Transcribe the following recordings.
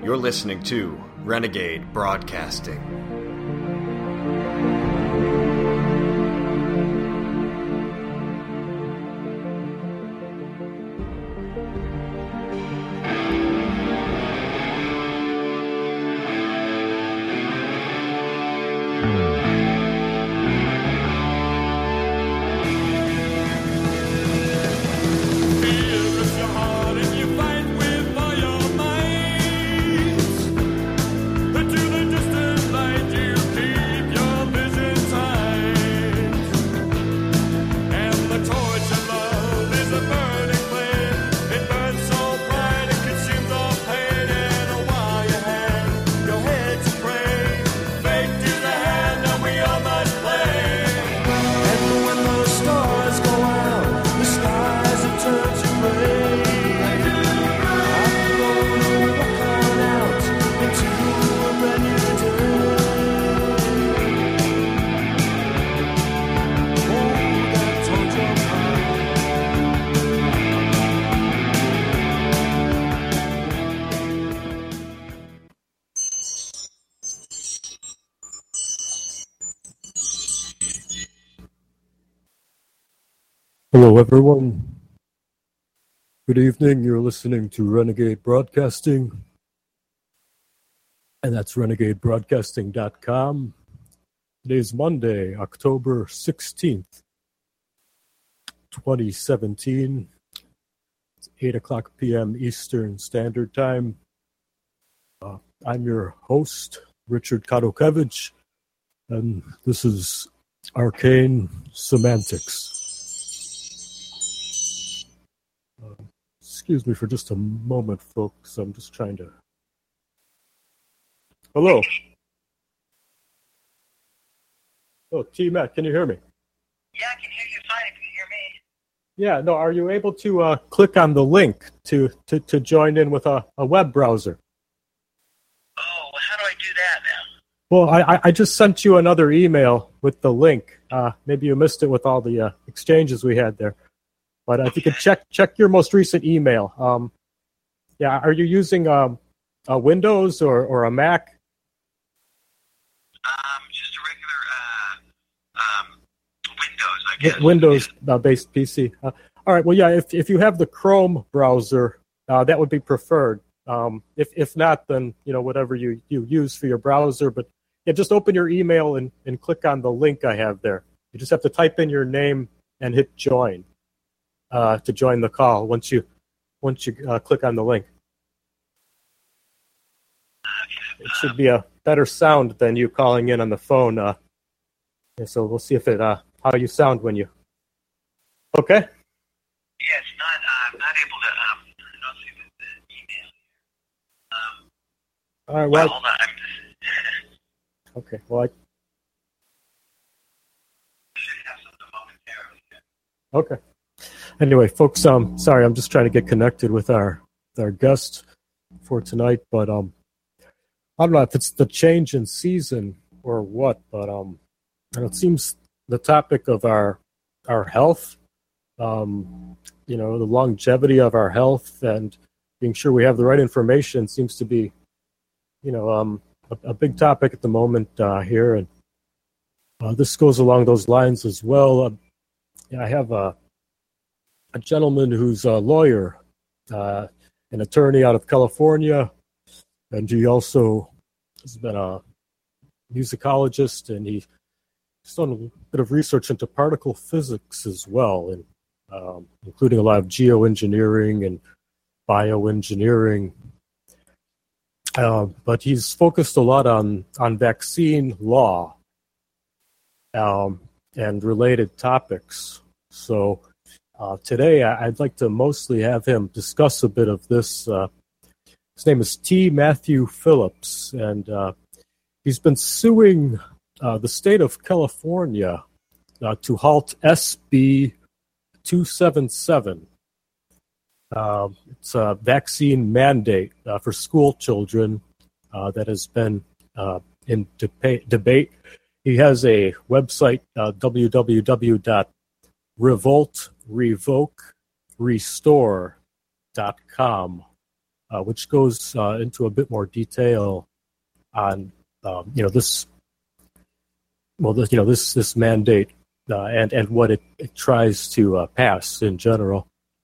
You're listening to Renegade Broadcasting. Hello, everyone. Good evening. You're listening to Renegade Broadcasting, and that's renegadebroadcasting.com. Today's Monday, October 16th, 2017. It's 8 o'clock p.m. Eastern Standard Time. I'm your host, Richard Kadokevich, and this is Arcane Semantics. Excuse me for just a moment, folks. I'm just trying to... Hello. Oh, T-Mac, can you hear me? Yeah, I can hear you fine if you hear me. Yeah, no, are you able to click on the link to join in with a web browser? Oh, well, how do I do that now? Well, I just sent you another email with the link. Maybe you missed it with all the exchanges we had there. But if you could check your most recent email. Are you using a Windows or a Mac? Just a regular Windows, I guess. Windows-based PC. All right. Well, yeah. If you have the Chrome browser, that would be preferred. If not, then whatever you use for your browser. But yeah, just open your email and click on the link I have there. You just have to type in your name and hit join. To join the call once you click on the link. It should be a better sound than you calling in on the phone. So we'll see if it how you sound when you. Okay. Yeah, it's not. I'm not able to. I don't see the email. All right. Well, hold on. Okay. Well, I should have something momentarily. Okay. Anyway, folks, sorry, I'm just trying to get connected with our guest for tonight, but I don't know if it's the change in season or what, but it seems the topic of our health, the longevity of our health and being sure we have the right information seems to be, a big topic at the moment here, and this goes along those lines as well. I have a gentleman who's a lawyer, an attorney out of California, and he also has been a musicologist, and he's done a bit of research into particle physics as well, and including a lot of geoengineering and bioengineering. But he's focused a lot on vaccine law and related topics. So today, I'd like to mostly have him discuss a bit of this. His name is T. Matthew Phillips, and he's been suing the state of California to halt SB 277. It's a vaccine mandate for school children that has been in debate. He has a website, www.revoltrestore.com. which goes into a bit more detail on this this mandate and what it tries to pass in general.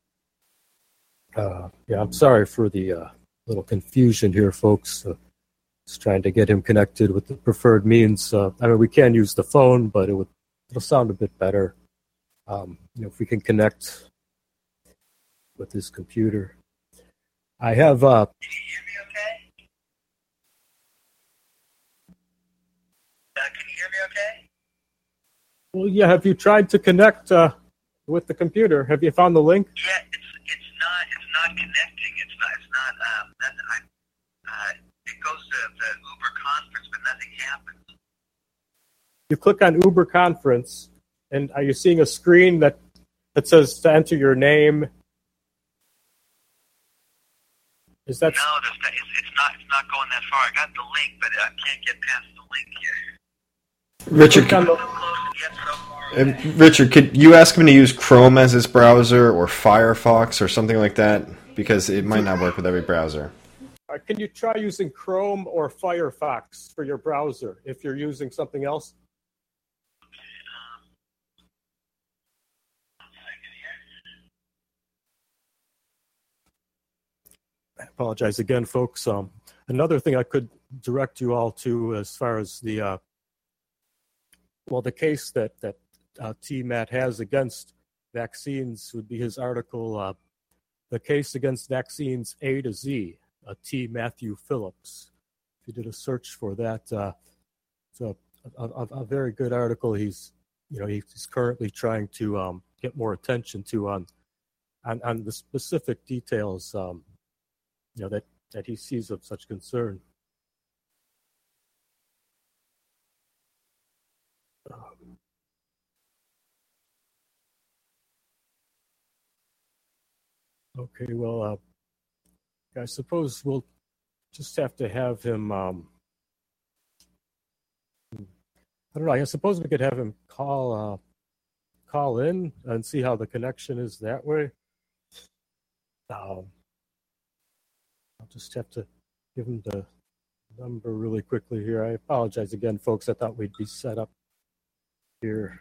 I'm sorry for the little confusion here, folks. Just trying to get him connected with the preferred means. We can use the phone, but it'll sound a bit better if we can connect with his computer. I have. Can you hear me okay? Can you hear me okay? Well, yeah. Have you tried to connect with the computer? Have you found the link? Yeah, it's not connecting. It's not. It goes to the Uber conference, but nothing happens. You click on Uber conference, and are you seeing a screen that says to enter your name? Is that? No, it's not going that far. I got the link, but I can't get past the link here. Richard, Richard, could you ask him to use Chrome as his browser or Firefox or something like that? Because it might not work with every browser. Can you try using Chrome or Firefox for your browser if you're using something else? I apologize again, folks. Another thing I could direct you all to as far as the case that T-Matt has against vaccines would be his article, The Case Against Vaccines A to Z, T. Matthew Phillips. If you did a search for that, it's a very good article. He's currently trying to get more attention to on the specific details that he sees of such concern. Okay, well, I suppose we'll just have to have him. I don't know. I suppose we could have him call in and see how the connection is that way. I'll just have to give him the number really quickly here. I apologize again, folks. I thought we'd be set up here.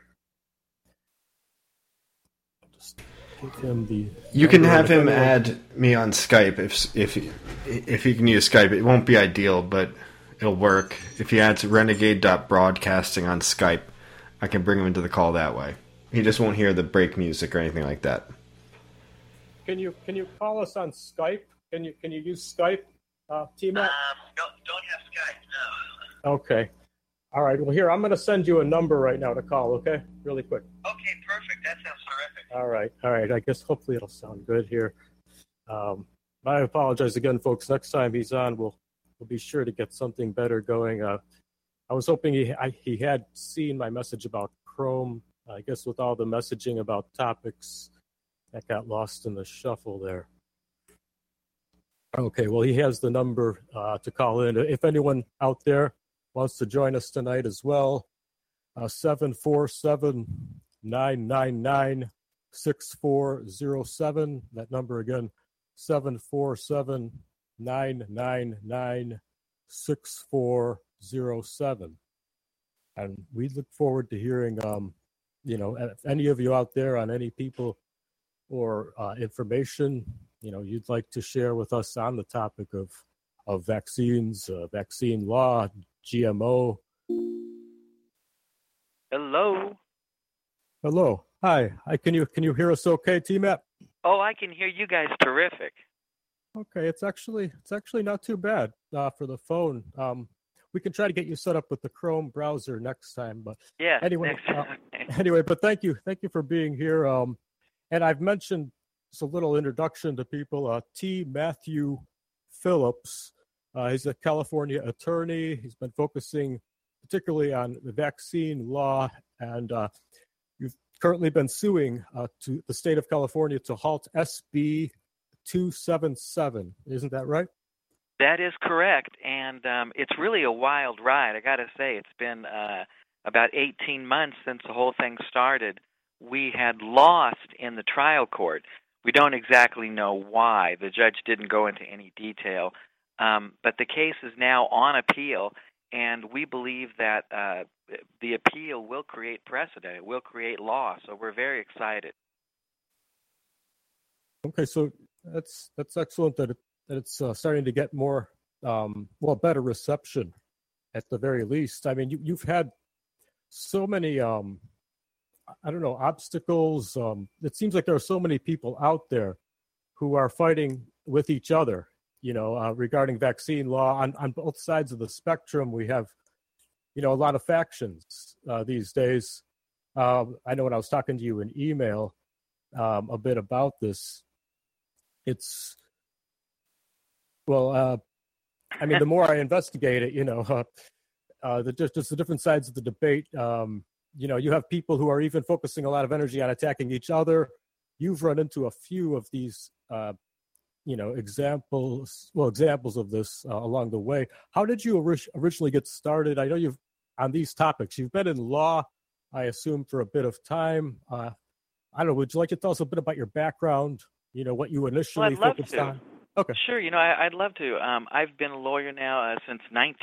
I'll just give him the. You can have him add me on Skype if he can use Skype. It won't be ideal, but it'll work. If he adds renegade.broadcasting on Skype, I can bring him into the call that way. He just won't hear the break music or anything like that. Can you call us on Skype? Can you use Skype, T-Matt? Don't have Skype, no. Okay. All right. Well, here, I'm going to send you a number right now to call, okay? Really quick. Okay, perfect. That sounds terrific. All right. I guess hopefully it'll sound good here. I apologize again, folks. Next time he's on, we'll be sure to get something better going. I was hoping he had seen my message about Chrome. I guess with all the messaging about topics, that got lost in the shuffle there. Okay, well, he has the number to call in. If anyone out there wants to join us tonight as well, 747-999-6407. That number again, 747-999-6407. And we look forward to hearing, if any of you out there on any people or information, you'd like to share with us on the topic of vaccines, vaccine law, GMO. Hello. Hi. Can you hear us okay, T-Matt? Oh, I can hear you guys terrific. Okay, it's actually not too bad for the phone. We can try to get you set up with the Chrome browser next time, but yeah. Anyway, but thank you for being here. And I've mentioned just a little introduction to people. T. Matthew Phillips. He's a California attorney. He's been focusing particularly on the vaccine law, and you've currently been suing to the state of California to halt SB 277. Isn't that right? That is correct, and it's really a wild ride. I got to say, it's been about 18 months since the whole thing started. We had lost in the trial court. We don't exactly know why. The judge didn't go into any detail. But the case is now on appeal, and we believe that the appeal will create precedent. It will create law. So we're very excited. Okay, so that's excellent that it's starting to get more better reception at the very least. I mean, you've had so many obstacles. It seems like there are so many people out there who are fighting with each other, regarding vaccine law on both sides of the spectrum. We have, a lot of factions these days. I know when I was talking to you in email a bit about this, it's, the more I investigate it, just the different sides of the debate. You have people who are even focusing a lot of energy on attacking each other. You've run into a few of these, examples of this along the way. How did you originally get started? I know on these topics, you've been in law, I assume, for a bit of time. I don't know, would you like to tell us a bit about your background, what you initially focused on? Okay. Sure. I'd love to. I've been a lawyer now since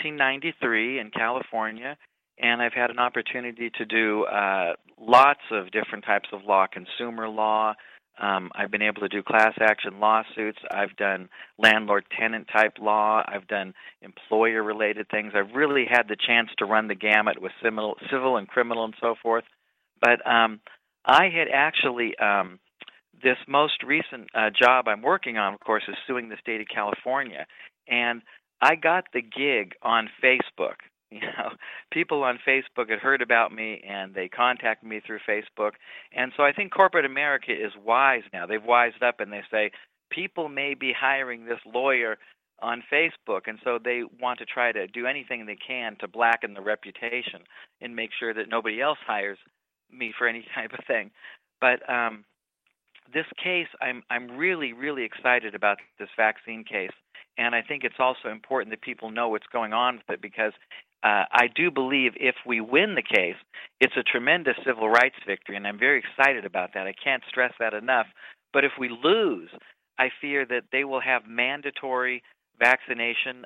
1993 in California, and I've had an opportunity to do lots of different types of law, consumer law. I've been able to do class action lawsuits. I've done landlord-tenant type law. I've done employer-related things. I've really had the chance to run the gamut with civil and criminal and so forth. But I had actually... this most recent job I'm working on, of course, is suing the state of California. And I got the gig on Facebook. People on Facebook had heard about me, and they contacted me through Facebook. And so I think corporate America is wise now. They've wised up, and they say, people may be hiring this lawyer on Facebook, and so they want to try to do anything they can to blacken the reputation and make sure that nobody else hires me for any type of thing. But this case, I'm really, really excited about this vaccine case, and I think it's also important that people know what's going on with it, because I do believe if we win the case, it's a tremendous civil rights victory, and I'm very excited about that. I can't stress that enough. But if we lose, I fear that they will have mandatory vaccination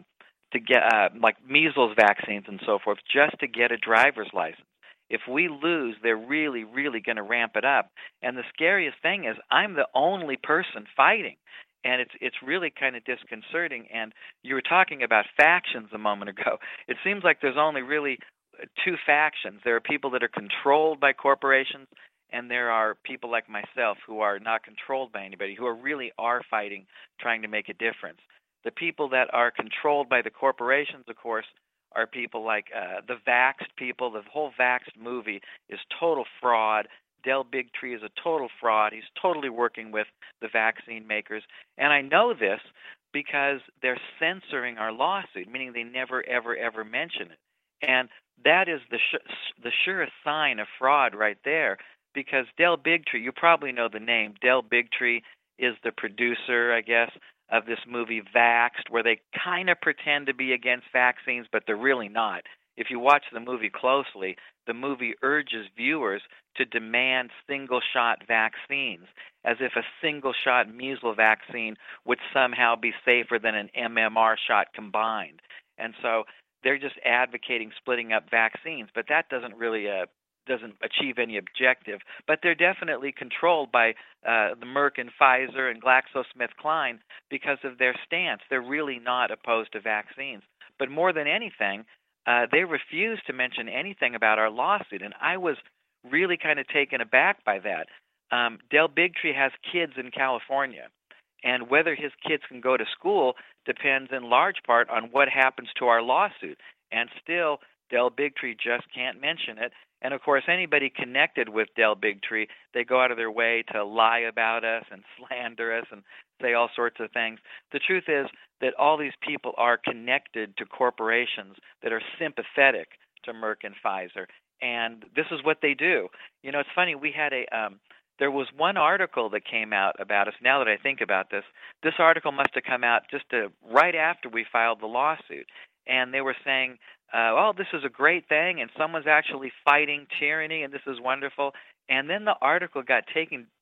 to get, like measles vaccines and so forth, just to get a driver's license. If we lose, they're really, really going to ramp it up. And the scariest thing is I'm the only person fighting. And it's really kind of disconcerting. And you were talking about factions a moment ago. It seems like there's only really two factions. There are people that are controlled by corporations, and there are people like myself who are not controlled by anybody, who really are fighting, trying to make a difference. The people that are controlled by the corporations, of course, are people like the Vaxxed people. The whole Vaxxed movie is total fraud. Del Bigtree is a total fraud. He's totally working with the vaccine makers. And I know this because they're censoring our lawsuit, meaning they never, ever, ever mention it. And that is the surest sign of fraud right there, because Del Bigtree, you probably know the name. Del Bigtree is the producer, I guess, of this movie Vaxxed, where they kind of pretend to be against vaccines, but they're really not. If you watch the movie closely, the movie urges viewers to demand single-shot vaccines, as if a single-shot measles vaccine would somehow be safer than an MMR shot combined. And so they're just advocating splitting up vaccines, but that doesn't really doesn't achieve any objective. But they're definitely controlled by the Merck and Pfizer and GlaxoSmithKline because of their stance. They're really not opposed to vaccines. But more than anything, they refuse to mention anything about our lawsuit, and I was really kind of taken aback by that. Del Bigtree has kids in California, and whether his kids can go to school depends in large part on what happens to our lawsuit. And still, Del Bigtree just can't mention it. And, of course, anybody connected with Del Bigtree, they go out of their way to lie about us and slander us and say all sorts of things. The truth is that all these people are connected to corporations that are sympathetic to Merck and Pfizer, and this is what they do. You know, it's funny, we had there was one article that came out about us. Now that I think about this article must have come out just right after we filed the lawsuit, and they were saying, oh, this is a great thing, and someone's actually fighting tyranny, and this is wonderful. And then the article got taken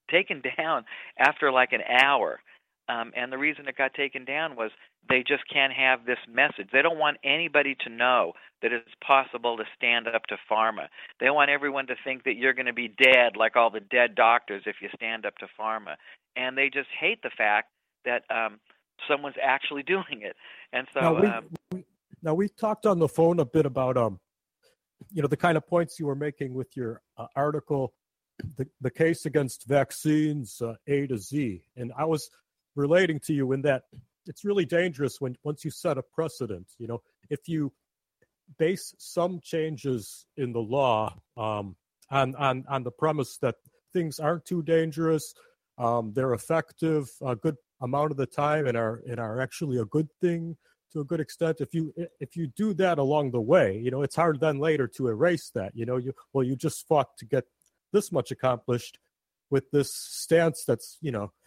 taken down after like an hour. And the reason it got taken down was they just can't have this message. They don't want anybody to know that it's possible to stand up to pharma. They want everyone to think that you're going to be dead like all the dead doctors if you stand up to pharma. And they just hate the fact that someone's actually doing it. And so now we talked on the phone a bit about the kind of points you were making with your article, the case against vaccines A to Z, and I was relating to you in that it's really dangerous once you set a precedent. If you base some changes in the law on the premise that things aren't too dangerous, they're effective a good amount of the time, and are actually a good thing to a good extent. If you do that along the way, it's hard then later to erase that. You just fought to get this much accomplished with this stance that's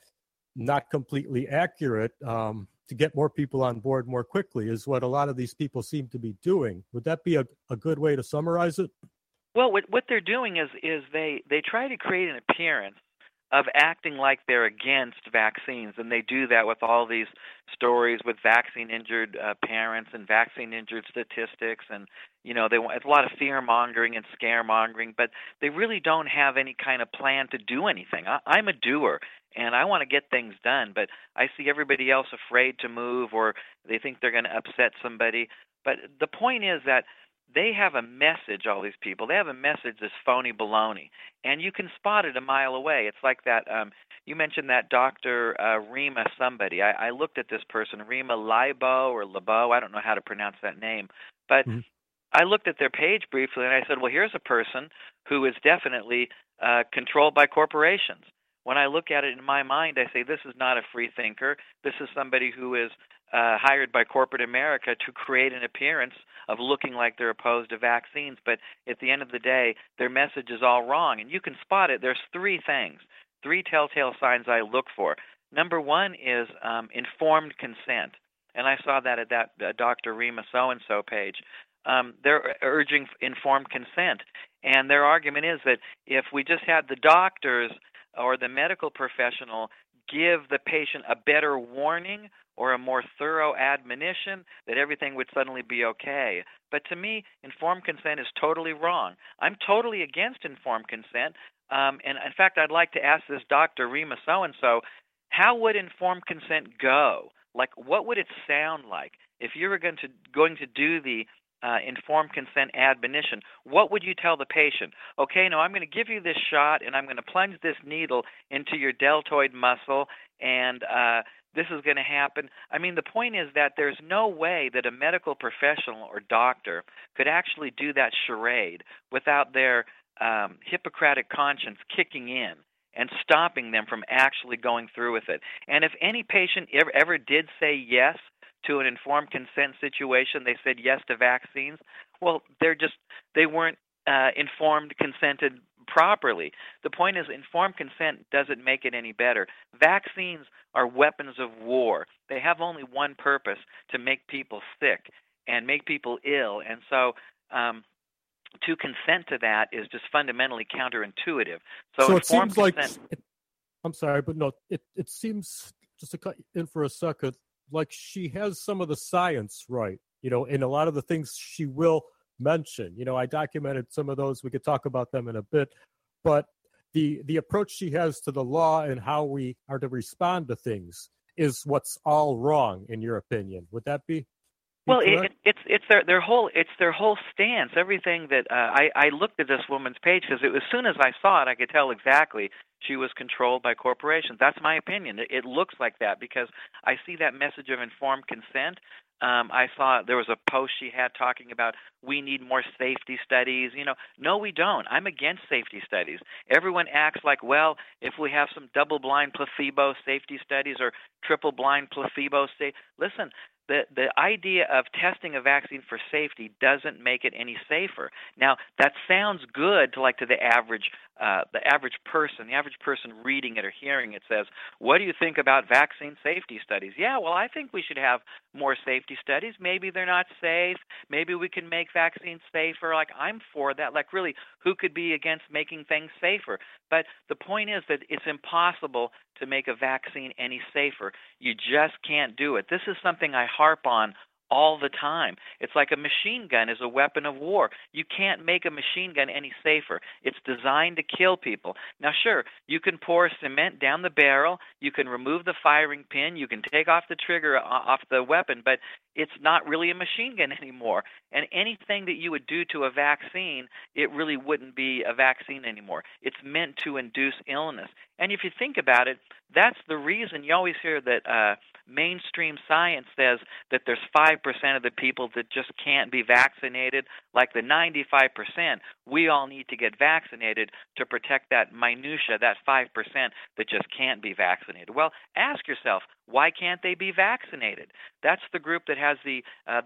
not completely accurate, to get more people on board more quickly, is what a lot of these people seem to be doing. Would that be a good way to summarize it? Well, what they're doing is they try to create an appearance of acting like they're against vaccines, and they do that with all these stories with vaccine-injured parents and vaccine-injured statistics, and it's a lot of fear-mongering and scaremongering, but they really don't have any kind of plan to do anything. I'm a doer, and I want to get things done, but I see everybody else afraid to move, or they think they're going to upset somebody. But the point is that they have a message, all these people. They have a message that's phony baloney, and you can spot it a mile away. It's like that, you mentioned that Dr. Rima somebody. I looked at this person, Rima Libo or Lebo, I don't know how to pronounce that name, but I looked at their page briefly, and I said, well, here's a person who is definitely controlled by corporations. When I look at it in my mind, I say, this is not a free thinker. This is somebody who is hired by corporate America to create an appearance of looking like they're opposed to vaccines. But at the end of the day, their message is all wrong. And you can spot it. There's three telltale signs I look for. Number one is informed consent. And I saw that at that Dr. Rima so-and-so page. They're urging informed consent. And their argument is that if we just had the doctors or the medical professional give the patient a better warning or a more thorough admonition, that everything would suddenly be okay. But to me, informed consent is totally wrong. I'm totally against informed consent. And in fact, I'd like to ask this Dr. Rima so-and-so, how would informed consent go? Like, what would it sound like if you were going to do the informed consent admonition? What would you tell the patient? Okay, now I'm going to give you this shot, and I'm going to plunge this needle into your deltoid muscle, and this is going to happen. I mean, the point is that there's no way that a medical professional or doctor could actually do that charade without their Hippocratic conscience kicking in and stopping them from actually going through with it. And if any patient ever did say yes to an informed consent situation, they said yes to vaccines, well, they weren't consented properly. The point is, informed consent doesn't make it any better. Vaccines are weapons of war. They have only one purpose: to make people sick and make people ill. And so to consent to that is just fundamentally counterintuitive. So it seems like, I'm sorry, but no, it seems, just to cut in for a second, like she has some of the science right, in a lot of the things she will mention. I documented some of those. We could talk about them in a bit, but the approach she has to the law and how we are to respond to things is what's all wrong, in your opinion. Would that be? Well, it's their whole stance. Everything that I looked at this woman's page because as soon as I saw it, I could tell exactly she was controlled by corporations. That's my opinion. It looks like that because I see that message of informed consent. I saw there was a post she had talking about we need more safety studies. No, we don't. I'm against safety studies. Everyone acts like, well, if we have some double-blind placebo safety studies or triple-blind placebo listen, the idea of testing a vaccine for safety doesn't make it any safer. Now, that sounds good to the average person. The average person reading it or hearing it says, "What do you think about vaccine safety studies?" Yeah, well, I think we should have more safety studies. Maybe they're not safe. Maybe we can make vaccines safer. I'm for that. Really, who could be against making things safer? But the point is that it's impossible to make a vaccine any safer. You just can't do it. This is something I harp on all the time. It's like a machine gun is a weapon of war. You can't make a machine gun any safer. It's designed to kill people. Now, sure, you can pour cement down the barrel, you can remove the firing pin, you can take off the trigger off the weapon, but it's not really a machine gun anymore. And anything that you would do to a vaccine, it really wouldn't be a vaccine anymore. It's meant to induce illness. And if you think about it, that's the reason you always hear that mainstream science says that there's 5% of the people that just can't be vaccinated, like the 95%. We all need to get vaccinated to protect that minutia, that 5% that just can't be vaccinated. Well, ask yourself, why can't they be vaccinated? That's the group that has the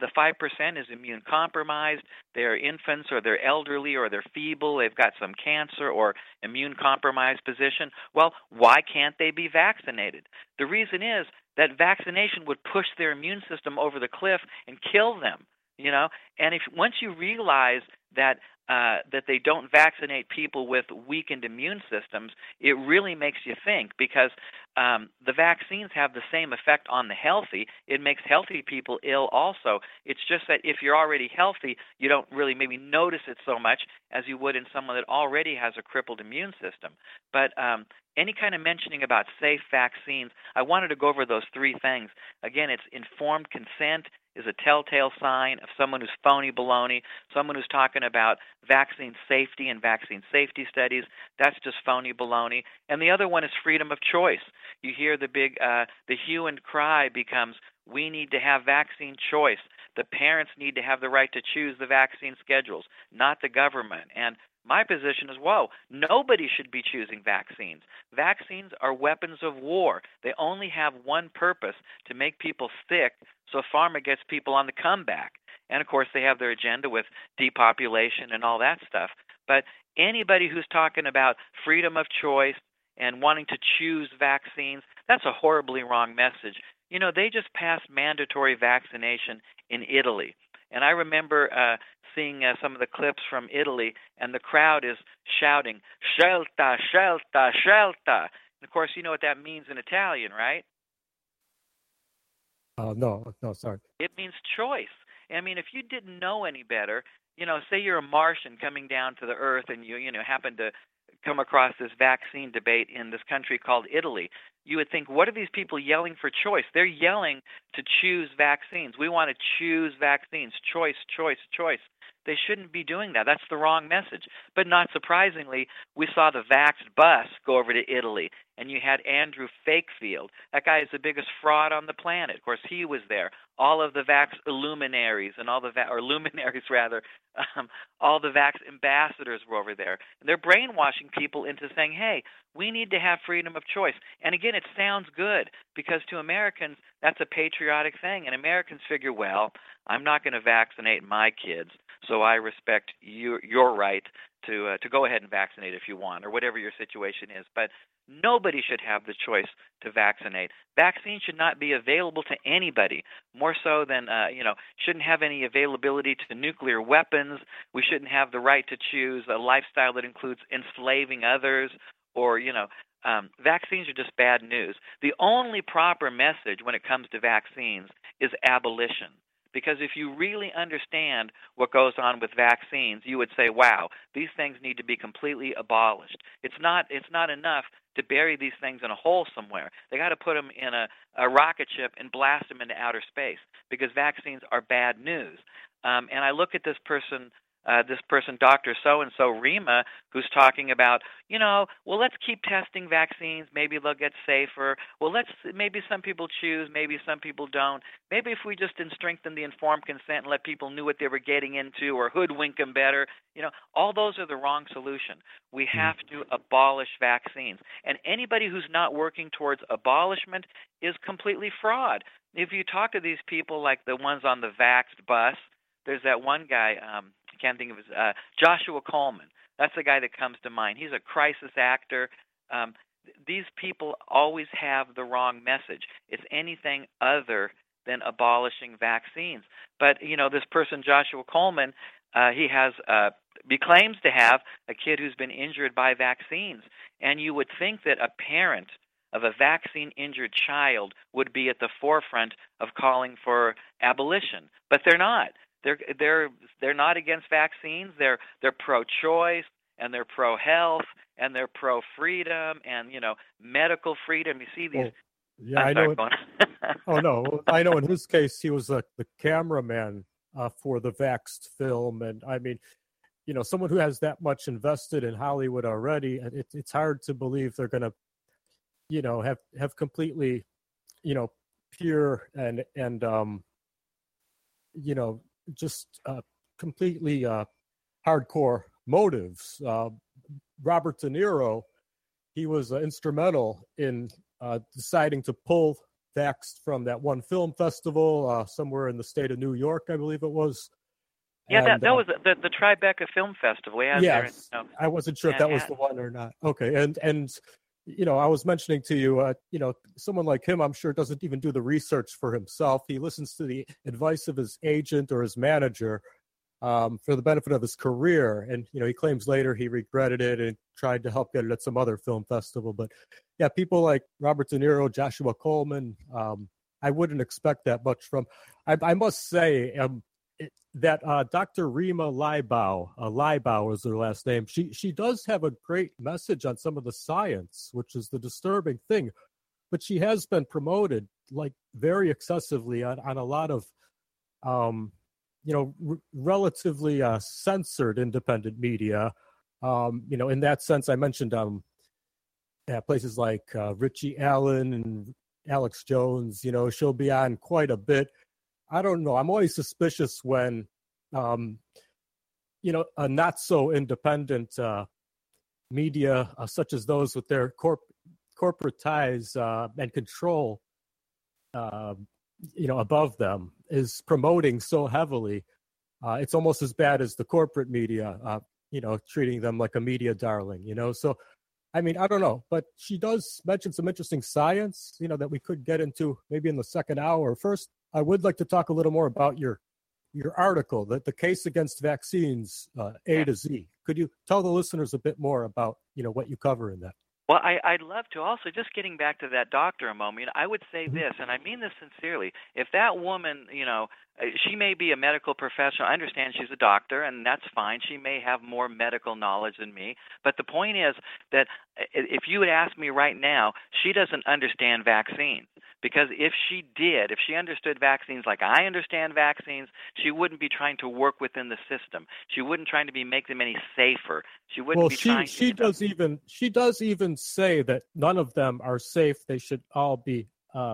5% is immune compromised. They're infants or they're elderly or they're feeble. They've got some cancer or immune compromised position. Well, why can't they be vaccinated? The reason is that vaccination would push their immune system over the cliff and kill them. And once you realize that they don't vaccinate people with weakened immune systems, it really makes you think, because the vaccines have the same effect on the healthy. It makes healthy people ill also. It's just that if you're already healthy, you don't really maybe notice it so much as you would in someone that already has a crippled immune system. But any kind of mentioning about safe vaccines, I wanted to go over those three things. Again, it's informed consent is a telltale sign of someone who's phony baloney, someone who's talking about vaccine safety and vaccine safety studies. That's just phony baloney. And the other one is freedom of choice. You hear the hue and cry becomes, we need to have vaccine choice. The parents need to have the right to choose the vaccine schedules, not the government. And my position is, nobody should be choosing vaccines. Vaccines are weapons of war. They only have one purpose, to make people sick so pharma gets people on the comeback. And, of course, they have their agenda with depopulation and all that stuff. But anybody who's talking about freedom of choice and wanting to choose vaccines, that's a horribly wrong message. They just passed mandatory vaccination in Italy. And I remember seeing some of the clips from Italy, and the crowd is shouting, "Scelta, scelta, scelta." And, of course, you know what that means in Italian, right? No, sorry. It means choice. I mean, if you didn't know any better, say you're a Martian coming down to the Earth and you happen to come across this vaccine debate in this country called Italy, you would think, what are these people yelling for choice? They're yelling to choose vaccines. We want to choose vaccines. Choice, choice, choice. They shouldn't be doing that. That's the wrong message. But not surprisingly, we saw the vaxxed bus go over to Italy, and you had Andrew Wakefield. That guy is the biggest fraud on the planet. Of course, he was there. All of the vax illuminaries and all the luminaries rather, all the vax ambassadors were over there. And they're brainwashing people into saying, hey, we need to have freedom of choice. And again, it sounds good because to Americans, that's a patriotic thing. And Americans figure, well, I'm not going to vaccinate my kids, so I respect your right to go ahead and vaccinate if you want, or whatever your situation is. But nobody should have the choice to vaccinate. Vaccines should not be available to anybody, more so than, shouldn't have any availability to nuclear weapons. We shouldn't have the right to choose a lifestyle that includes enslaving others, or, vaccines are just bad news. The only proper message when it comes to vaccines is abolition. Because if you really understand what goes on with vaccines, you would say, wow, these things need to be completely abolished. It's not enough to bury these things in a hole somewhere. They got to put them in a rocket ship and blast them into outer space, because vaccines are bad news. And I look at this person, this person, Dr. So-and-so Rima, who's talking about, well, let's keep testing vaccines. Maybe they'll get safer. Well, maybe some people choose. Maybe some people don't. Maybe if we just strengthen the informed consent and let people know what they were getting into or hoodwink them better, all those are the wrong solution. We have to abolish vaccines. And anybody who's not working towards abolishment is completely fraud. If you talk to these people like the ones on the vaxxed bus, there's that one guy, I can't think of his, Joshua Coleman. That's the guy that comes to mind. He's a crisis actor. These people always have the wrong message. It's anything other than abolishing vaccines. But, this person, Joshua Coleman, he claims to have a kid who's been injured by vaccines. And you would think that a parent of a vaccine-injured child would be at the forefront of calling for abolition. But they're not. They're not against vaccines. They're pro-choice, and they're pro-health, and they're pro-freedom, and medical freedom. You see these. Yeah, I know. Oh no, I know. In his case, he was the cameraman for the vaxxed film, and I mean, someone who has that much invested in Hollywood already, it's hard to believe they're going to, have completely, pure and just completely hardcore motives. Robert De Niro, he was instrumental in deciding to pull Vaxxed from that one film festival somewhere in the state of New York, I believe it was. Yeah, and, that was the Tribeca Film Festival. Yes, I wasn't sure if that was the one or not. Okay, and I was mentioning to you, someone like him, I'm sure, doesn't even do the research for himself. He listens to the advice of his agent or his manager for the benefit of his career. And, he claims later he regretted it and tried to help get it at some other film festival. But, yeah, people like Robert De Niro, Joshua Coleman, I wouldn't expect that much from. I must say that Dr. Rima Leibau is her last name. She does have a great message on some of the science, which is the disturbing thing. But she has been promoted like very excessively on a lot of, relatively censored independent media. In that sense, I mentioned places like Richie Allen and Alex Jones. She'll be on quite a bit. I don't know. I'm always suspicious when, a not so independent media, such as those with their corporate ties and control, above them, is promoting so heavily. It's almost as bad as the corporate media, treating them like a media darling. So, I mean, I don't know, but she does mention some interesting science, that we could get into maybe in the second hour. First, I would like to talk a little more about your article, the case against vaccines, A to Z. Could you tell the listeners a bit more about, what you cover in that? Well, I'd love to. Also, just getting back to that doctor a moment, I would say this, and I mean this sincerely. If that woman, she may be a medical professional. I understand she's a doctor, and that's fine. She may have more medical knowledge than me. But the point is that if you would ask me right now, she doesn't understand vaccines. Because if she did, if she understood vaccines like I understand vaccines, she wouldn't be trying to work within the system. She wouldn't trying to make them any safer. She wouldn't be trying to... She does even say that none of them are safe. They should all be,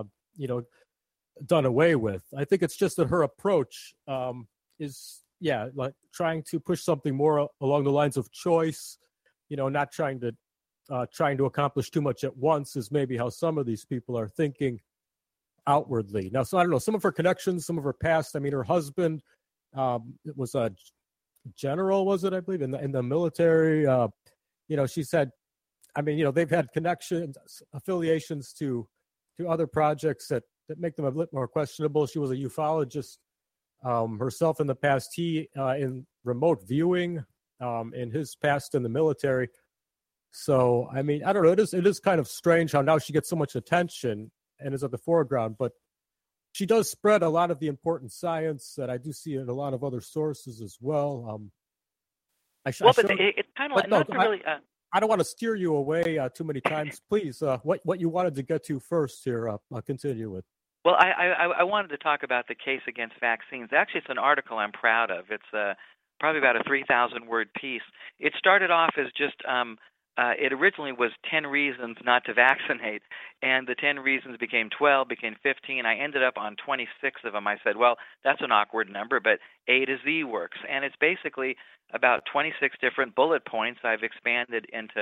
done away with. I think it's just that her approach is, like trying to push something more along the lines of choice, not trying to accomplish too much at once is maybe how some of these people are thinking outwardly. Now, so I don't know, some of her connections, some of her past. I mean, her husband was a general, was it, I believe, in the military. She said, I mean, they've had connections, affiliations to other projects that make them a bit more questionable. She was a ufologist herself in the past. He in remote viewing in his past in the military. So, I mean, I don't know. It is kind of strange how now she gets so much attention and is at the foreground, but she does spread a lot of the important science that I do see in a lot of other sources as well. It's kind of like not to really. I don't want to steer you away too many times. Please, what you wanted to get to first here, I'll continue with. Well, I wanted to talk about the case against vaccines. Actually, it's an article I'm proud of. It's probably about a 3,000-word piece. It started off as just it originally was 10 reasons not to vaccinate, and the 10 reasons became 12, became 15. I ended up on 26 of them. I said, well, that's an awkward number, but A to Z works. And it's basically about 26 different bullet points. I've expanded into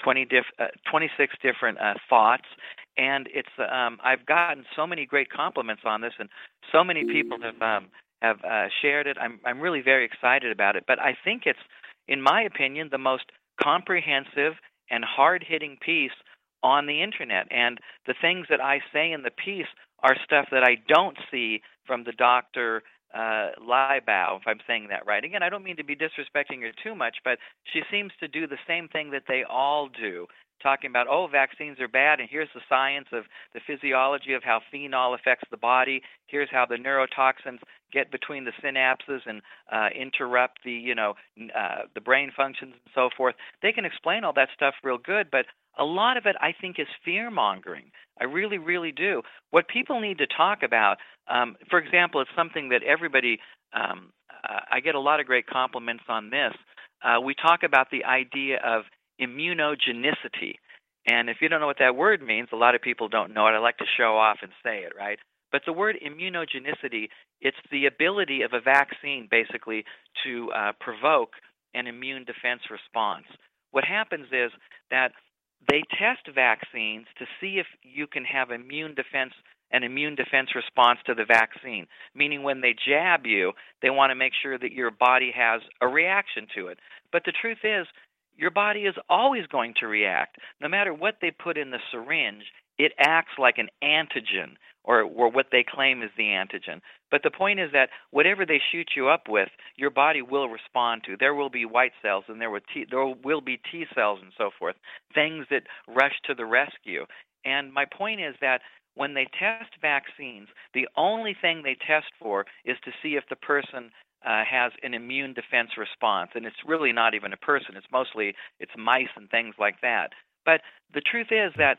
26 different thoughts, and it's I've gotten so many great compliments on this, and so many people have shared it. I'm really very excited about it. But I think it's, in my opinion, the most comprehensive and hard-hitting piece on the internet. And the things that I say in the piece are stuff that I don't see from the Dr. Leibau, if I'm saying that right. Again, I don't mean to be disrespecting her too much, but she seems to do the same thing that they all do, talking about, oh, vaccines are bad, and here's the science of the physiology of how phenol affects the body. Here's how the neurotoxins get between the synapses and interrupt the brain functions and so forth. They can explain all that stuff real good, but a lot of it, I think, is fear-mongering. I really, really do. What people need to talk about, for example, it's something that everybody, I get a lot of great compliments on this. We talk about the idea of immunogenicity. And if you don't know what that word means, a lot of people don't know it. I like to show off and say it, right? But the word immunogenicity, it's the ability of a vaccine basically to provoke an immune defense response. What happens is that they test vaccines to see if you can have an immune defense response to the vaccine, meaning when they jab you, they want to make sure that your body has a reaction to it. But the truth is, your body is always going to react. No matter what they put in the syringe, it acts like an antigen, or what they claim is the antigen. But the point is that whatever they shoot you up with, your body will respond to. There will be white cells, and there will be T cells and so forth, things that rush to the rescue. And my point is that when they test vaccines, the only thing they test for is to see if the person has an immune defense response. And it's really not even a person. It's mice and things like that. But the truth is that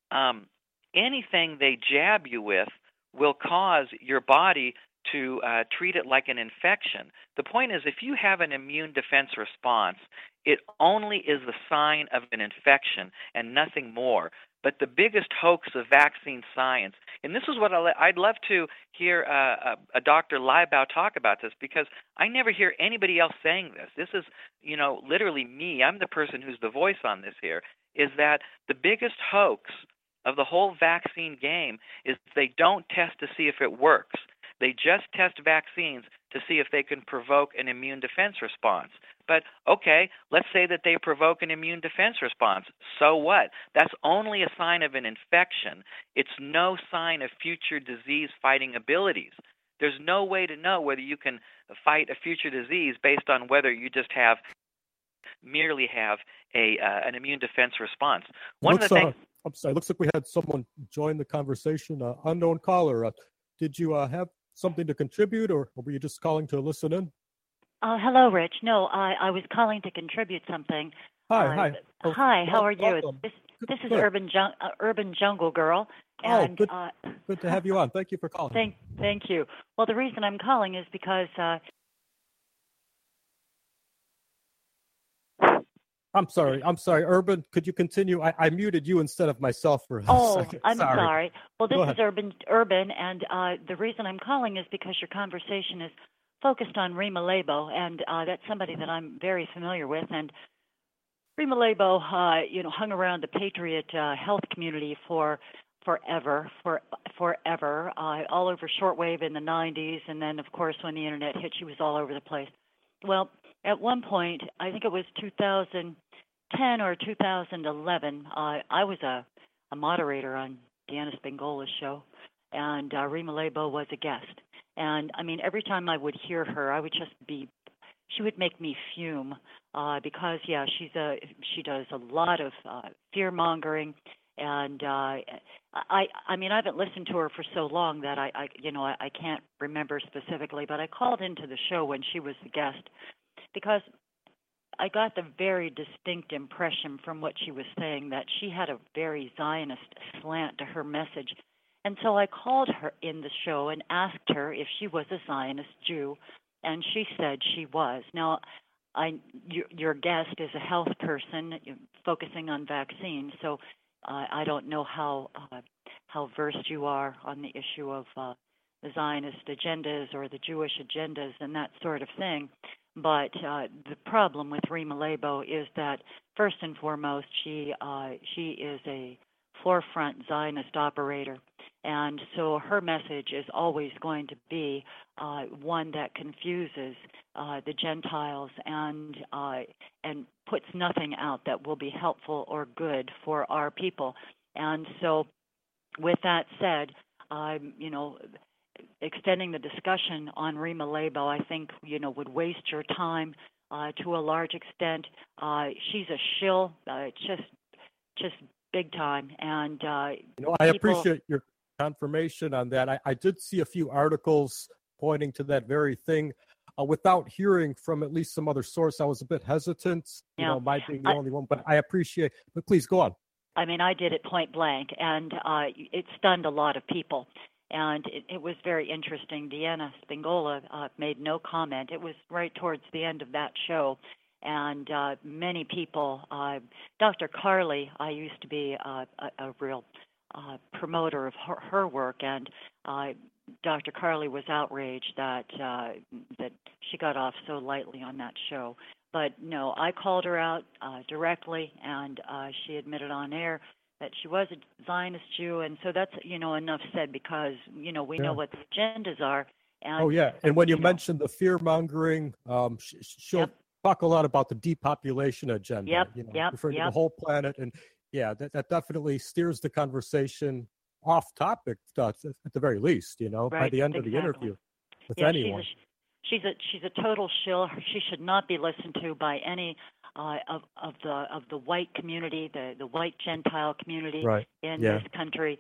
anything they jab you with will cause your body to treat it like an infection. The point is, if you have an immune defense response, it only is the sign of an infection and nothing more. But the biggest hoax of vaccine science, and this is what I'd love to hear a Dr. Leibau talk about this, because I never hear anybody else saying this. This is, literally me. I'm the person who's the voice on this here, is that the biggest hoax of the whole vaccine game is they don't test to see if it works. They just test vaccines to see if they can provoke an immune defense response. But, okay, let's say that they provoke an immune defense response. So what? That's only a sign of an infection. It's no sign of future disease-fighting abilities. There's no way to know whether you can fight a future disease based on whether you just merely have an immune defense response. I'm sorry, looks like we had someone join the conversation, unknown caller. Did you have something to contribute, or were you just calling to listen in? Hello, Rich. No, I was calling to contribute something. Hi. Hi, how are you? Welcome. This is Urban Jungle Girl. And, good to have you on. Thank you for calling. Thank you. Well, the reason I'm calling is because... I'm sorry, Urban. Could you continue? I muted you instead of myself for a second. I'm sorry. Well, this is Urban, and the reason I'm calling is because your conversation is focused on Rima Laibow, and that's somebody that I'm very familiar with. And Rima Laibow, hung around the Patriot health community forever, all over shortwave in the 90s, and then, of course, when the internet hit, she was all over the place. Well, at one point, I think it was 2010 or 2011, I was a moderator on Deanna Spangola's show, and Rima Laibow was a guest. And, I mean, every time I would hear her, I would just she would make me fume because, yeah, she does a lot of fear-mongering. And I haven't listened to her for so long that I can't remember specifically, but I called into the show when she was the guest because I got the very distinct impression from what she was saying that she had a very Zionist slant to her message. And so I called her in the show and asked her if she was a Zionist Jew, and she said she was. Now, your guest is a health person focusing on vaccines, so I don't know how versed you are on the issue of the Zionist agendas or the Jewish agendas and that sort of thing. But the problem with Rima Labo is that, first and foremost, she is a forefront Zionist operator. And so her message is always going to be one that confuses the Gentiles and puts nothing out that will be helpful or good for our people. And so, with that said, extending the discussion on Rima Labo, I think, would waste your time to a large extent. She's a shill, just big time. And I appreciate your confirmation on that. I did see a few articles pointing to that very thing. Without hearing from at least some other source, I was a bit hesitant. My being the only one, but I appreciate. But please go on. I mean, I did it point blank, and it stunned a lot of people. And it was very interesting. Deanna Spingola made no comment. It was right towards the end of that show. And many people, Dr. Carly, I used to be a real promoter of her work, and Dr. Carly was outraged that she got off so lightly on that show. But no, I called her out directly, and she admitted on air that she was a Zionist Jew, and so that's enough said, because we know what the agendas are. And, and when you mentioned the fear mongering, she'll talk a lot about the depopulation agenda. Referring to the whole planet, and that definitely steers the conversation off topic at the very least. By the end of the interview with anyone. She's a total shill. She should not be listened to by any of the white community, the white Gentile community in this country.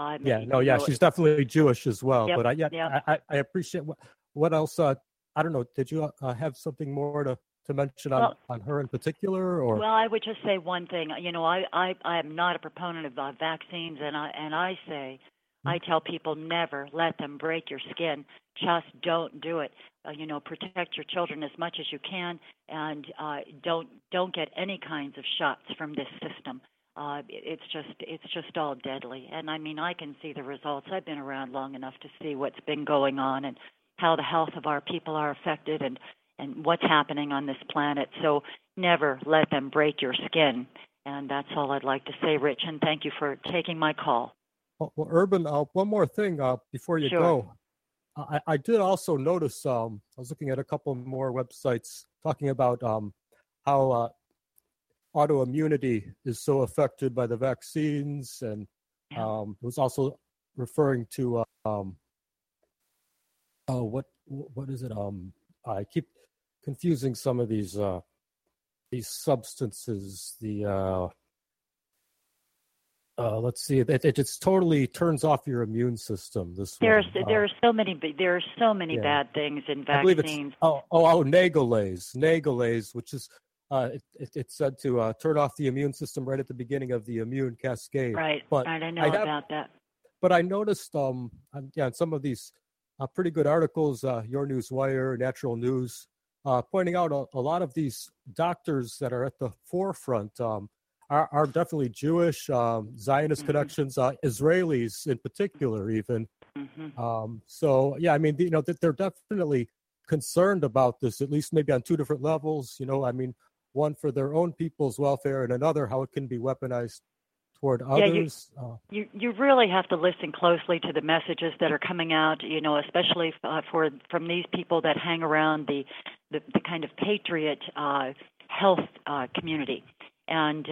She's definitely Jewish as well. But I appreciate what else. I don't know. Did you have something more to mention on her in particular? Or well, I would just say one thing. I am not a proponent of vaccines, and I say. I tell people, never let them break your skin. Just don't do it. Protect your children as much as you can, and don't get any kinds of shots from this system. It's just all deadly. And I mean, I can see the results. I've been around long enough to see what's been going on and how the health of our people are affected and what's happening on this planet. So never let them break your skin. And that's all I'd like to say, Rich. And thank you for taking my call. Well, Urban, one more thing before you go. I did also notice, I was looking at a couple more websites talking about how autoimmunity is so affected by the vaccines, and it was also referring to what is it? I keep confusing some of these substances. Let's see. It just totally turns off your immune system. There are so many bad things in vaccines. I believe it's Nagalase, which is it's said to turn off the immune system right at the beginning of the immune cascade. Right. But I know about that. But I noticed, in some of these pretty good articles, Your News Wire, Natural News, pointing out a lot of these doctors that are at the forefront. Are definitely Jewish, Zionist connections, Israelis in particular, even. So, I mean, they're definitely concerned about this, at least maybe on two different levels. I mean, one for their own people's welfare, and another how it can be weaponized toward others. You really have to listen closely to the messages that are coming out. Especially from these people that hang around the kind of patriot health community. And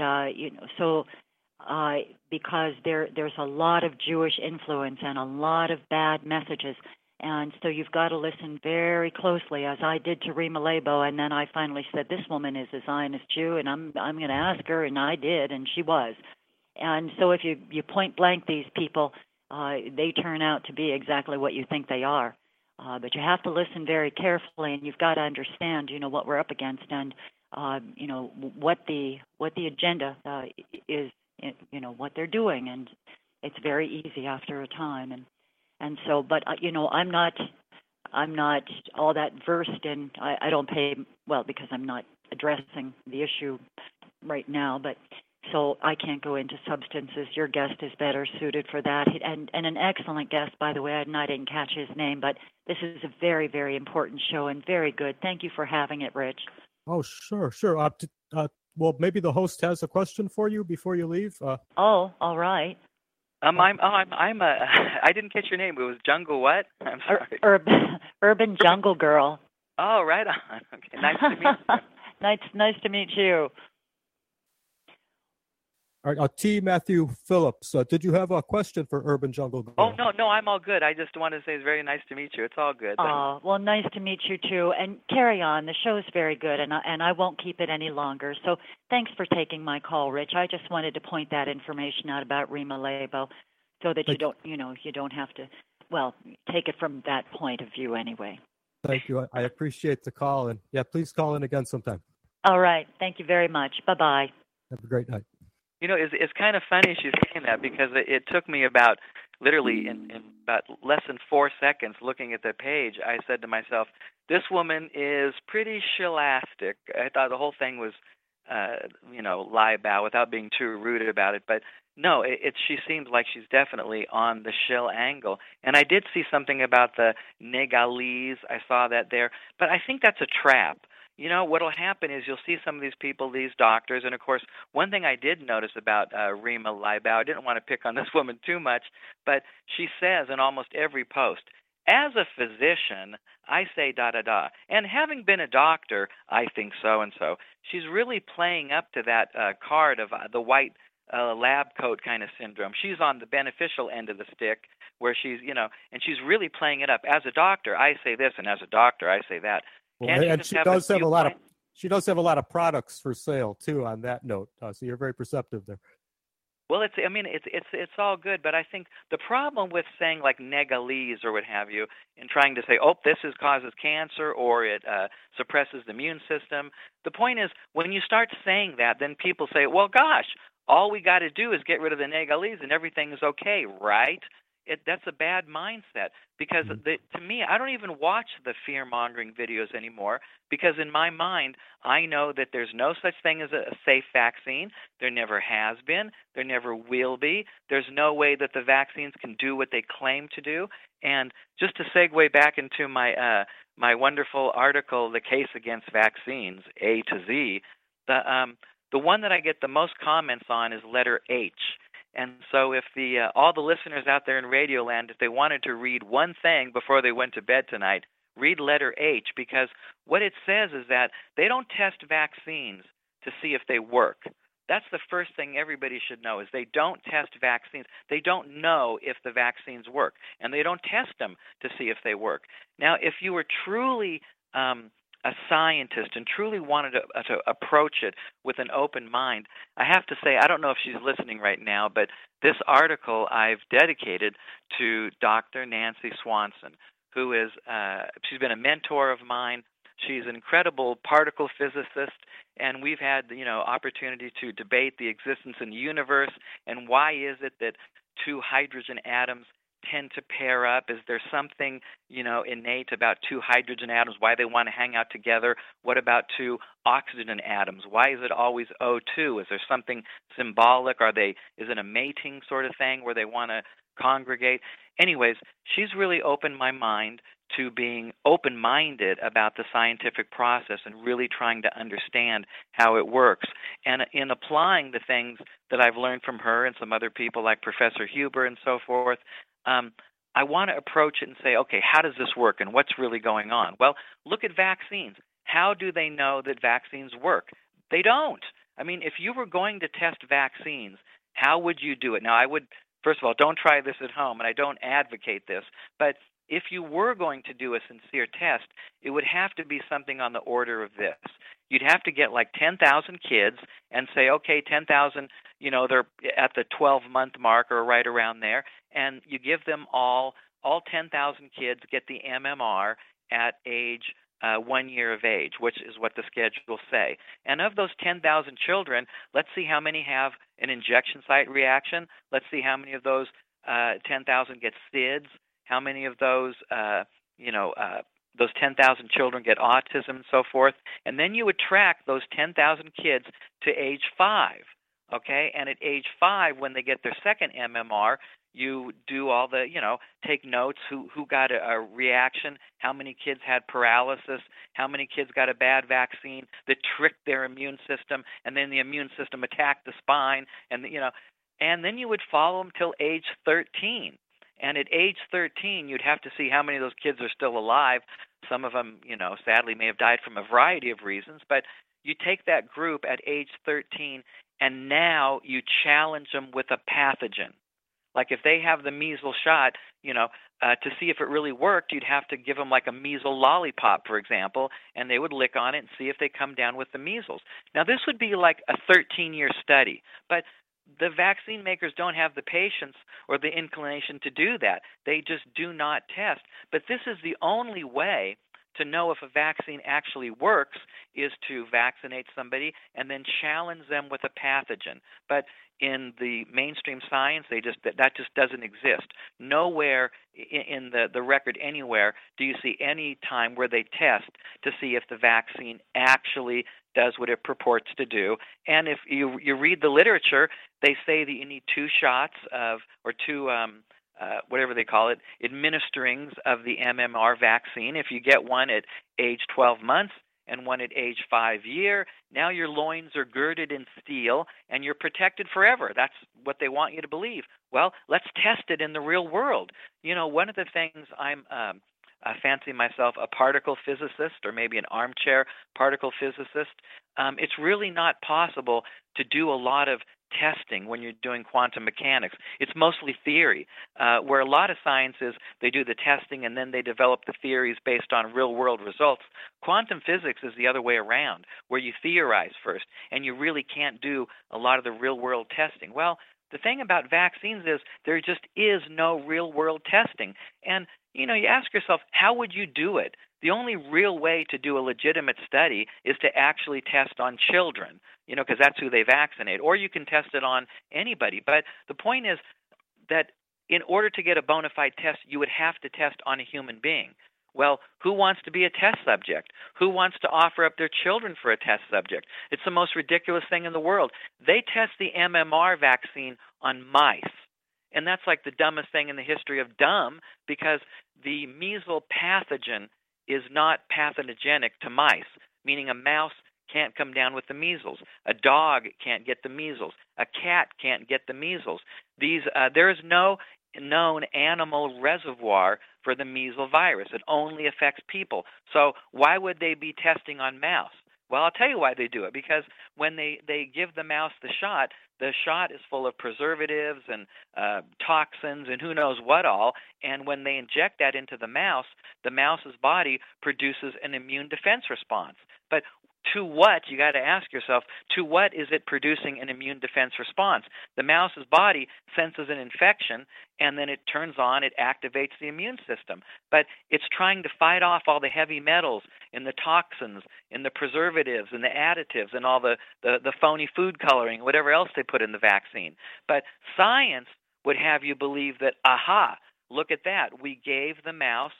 because there's a lot of Jewish influence and a lot of bad messages, and so you've got to listen very closely, as I did to Rima Labo, and then I finally said, this woman is a Zionist Jew, and I'm going to ask her, and I did, and she was. And so if you point blank these people, they turn out to be exactly what you think they are. But you have to listen very carefully, and you've got to understand, what we're up against, and what the agenda is, what they're doing, and it's very easy after a time, and so. But I'm not I'm not all that versed in. I don't pay well because I'm not addressing the issue right now, but so I can't go into substances. Your guest is better suited for that, and an excellent guest, by the way. I didn't catch his name, but this is a very, very important show and very good. Thank you for having it, Rich. Oh, sure. Well, maybe the host has a question for you before you leave. Oh, all right. I didn't catch your name. It was Jungle what? I'm sorry. Urban Jungle Girl. Oh, right on. Okay, nice to meet you. Nice to meet you. All right, T. Matthew Phillips, did you have a question for Urban Jungle Girl? Oh, no, I'm all good. I just wanted to say it's very nice to meet you. It's all good. Oh, well, nice to meet you, too. And carry on. The show is very good, and I won't keep it any longer. So thanks for taking my call, Rich. I just wanted to point that information out about Rima Labo so that you don't have to, well, take it from that point of view anyway. Thank you. I appreciate the call. And, yeah, please call in again sometime. All right. Thank you very much. Bye-bye. Have a great night. It's kind of funny she's saying that because it took me about literally in about less than 4 seconds looking at the page. I said to myself, this woman is pretty shillastic. I thought the whole thing was, lie about without being too rude about it. But no, she seems like she's definitely on the shill angle. And I did see something about the Negalese. I saw that there. But I think that's a trap. What will happen is you'll see some of these people, these doctors, and of course, one thing I did notice about Rima Leibau, I didn't want to pick on this woman too much, but she says in almost every post, as a physician, I say da-da-da. And having been a doctor, I think so-and-so. She's really playing up to that card of the white lab coat kind of syndrome. She's on the beneficial end of the stick where she's, and she's really playing it up. As a doctor, I say this, and as a doctor, I say that. And she does have a lot of products for sale too. On that note, so you're very perceptive there. Well, it's all good, but I think the problem with saying like Negalese or what have you, and trying to say, this causes cancer or it suppresses the immune system. The point is, when you start saying that, then people say, well, gosh, all we got to do is get rid of the Negalese and everything is okay, right? That's a bad mindset because to me, I don't even watch the fear-mongering videos anymore because in my mind, I know that there's no such thing as a safe vaccine. There never has been. There never will be. There's no way that the vaccines can do what they claim to do. And just to segue back into my my wonderful article, The Case Against Vaccines, A to Z, the one that I get the most comments on is letter H. And so if all the listeners out there in Radioland, if they wanted to read one thing before they went to bed tonight, read letter H, because what it says is that they don't test vaccines to see if they work. That's the first thing everybody should know is they don't test vaccines. They don't know if the vaccines work, and they don't test them to see if they work. Now, if you were truly a scientist and truly wanted to approach it with an open mind, I have to say, I don't know if she's listening right now, but this article I've dedicated to Dr. Nancy Swanson, who is, she's been a mentor of mine. She's an incredible particle physicist, and we've had, opportunity to debate the existence in the universe and why is it that two hydrogen atoms tend to pair up? Is there something, innate about two hydrogen atoms, why they want to hang out together? What about two oxygen atoms? Why is it always O2? Is there something symbolic? Is it a mating sort of thing where they want to congregate? Anyways, she's really opened my mind to being open-minded about the scientific process and really trying to understand how it works. And in applying the things that I've learned from her and some other people like Professor Huber and so forth, I want to approach it and say, okay, how does this work and what's really going on? Well, look at vaccines. How do they know that vaccines work? They don't. I mean, if you were going to test vaccines, how would you do it? Now, I would, first of all, don't try this at home, and I don't advocate this, but if you were going to do a sincere test, it would have to be something on the order of this. You'd have to get like 10,000 kids and say, okay, 10,000, they're at the 12-month mark or right around there, and you give them all 10,000 kids get the MMR at age 1 year of age, which is what the schedules say. And of those 10,000 children, let's see how many have an injection site reaction. Let's see how many of those 10,000 get SIDS. How many of those those 10,000 children get autism and so forth, and then you would track those 10,000 kids to age 5, okay? And at age 5, when they get their second MMR, you do all the, take notes, who got a reaction, how many kids had paralysis, how many kids got a bad vaccine that tricked their immune system, and then the immune system attacked the spine, and then you would follow them till age 13. And at age 13, you'd have to see how many of those kids are still alive. Some of them, sadly may have died from a variety of reasons, but you take that group at age 13, and now you challenge them with a pathogen. Like if they have the measles shot, to see if it really worked, you'd have to give them like a measles lollipop, for example, and they would lick on it and see if they come down with the measles. Now, this would be like a 13-year study, but the vaccine makers don't have the patience or the inclination to do that. They just do not test. But this is the only way to know if a vaccine actually works, is to vaccinate somebody and then challenge them with a pathogen. But in the mainstream science, that just doesn't exist. Nowhere in the record anywhere do you see any time where they test to see if the vaccine actually does what it purports to do. And if you read the literature, they say that you need 2 shots or 2 whatever they call it, administerings of the MMR vaccine. If you get one at age 12 months and one at age 5 years, now your loins are girded in steel and you're protected forever. That's what they want you to believe. Well, let's test it in the real world. One of the things I fancy myself a particle physicist, or maybe an armchair particle physicist. It's really not possible to do a lot of testing when you're doing quantum mechanics. It's mostly theory, where a lot of science is they do the testing and then they develop the theories based on real-world results. Quantum physics is the other way around, where you theorize first, and you really can't do a lot of the real-world testing. Well, the thing about vaccines is there just is no real-world testing. And, you ask yourself, how would you do it? The only real way to do a legitimate study is to actually test on children, because that's who they vaccinate. Or you can test it on anybody. But the point is that in order to get a bona fide test, you would have to test on a human being. Well, who wants to be a test subject? Who wants to offer up their children for a test subject? It's the most ridiculous thing in the world. They test the MMR vaccine on mice. And that's like the dumbest thing in the history of dumb, because the measles pathogen is not pathogenic to mice, meaning a mouse can't come down with the measles. A dog can't get the measles. A cat can't get the measles. There is no known animal reservoir for the measles virus. It only affects people. So why would they be testing on mouse? Well, I'll tell you why they do it. Because when they give the mouse the shot is full of preservatives and toxins and who knows what all. And when they inject that into the mouse's body produces an immune defense response. But to what, you got to ask yourself, to what is it producing an immune defense response? The mouse's body senses an infection, and then it turns on, it activates the immune system. But it's trying to fight off all the heavy metals in the toxins, in the preservatives, and the additives, and all the phony food coloring, whatever else they put in the vaccine. But science would have you believe that, aha, look at that. We gave the mouse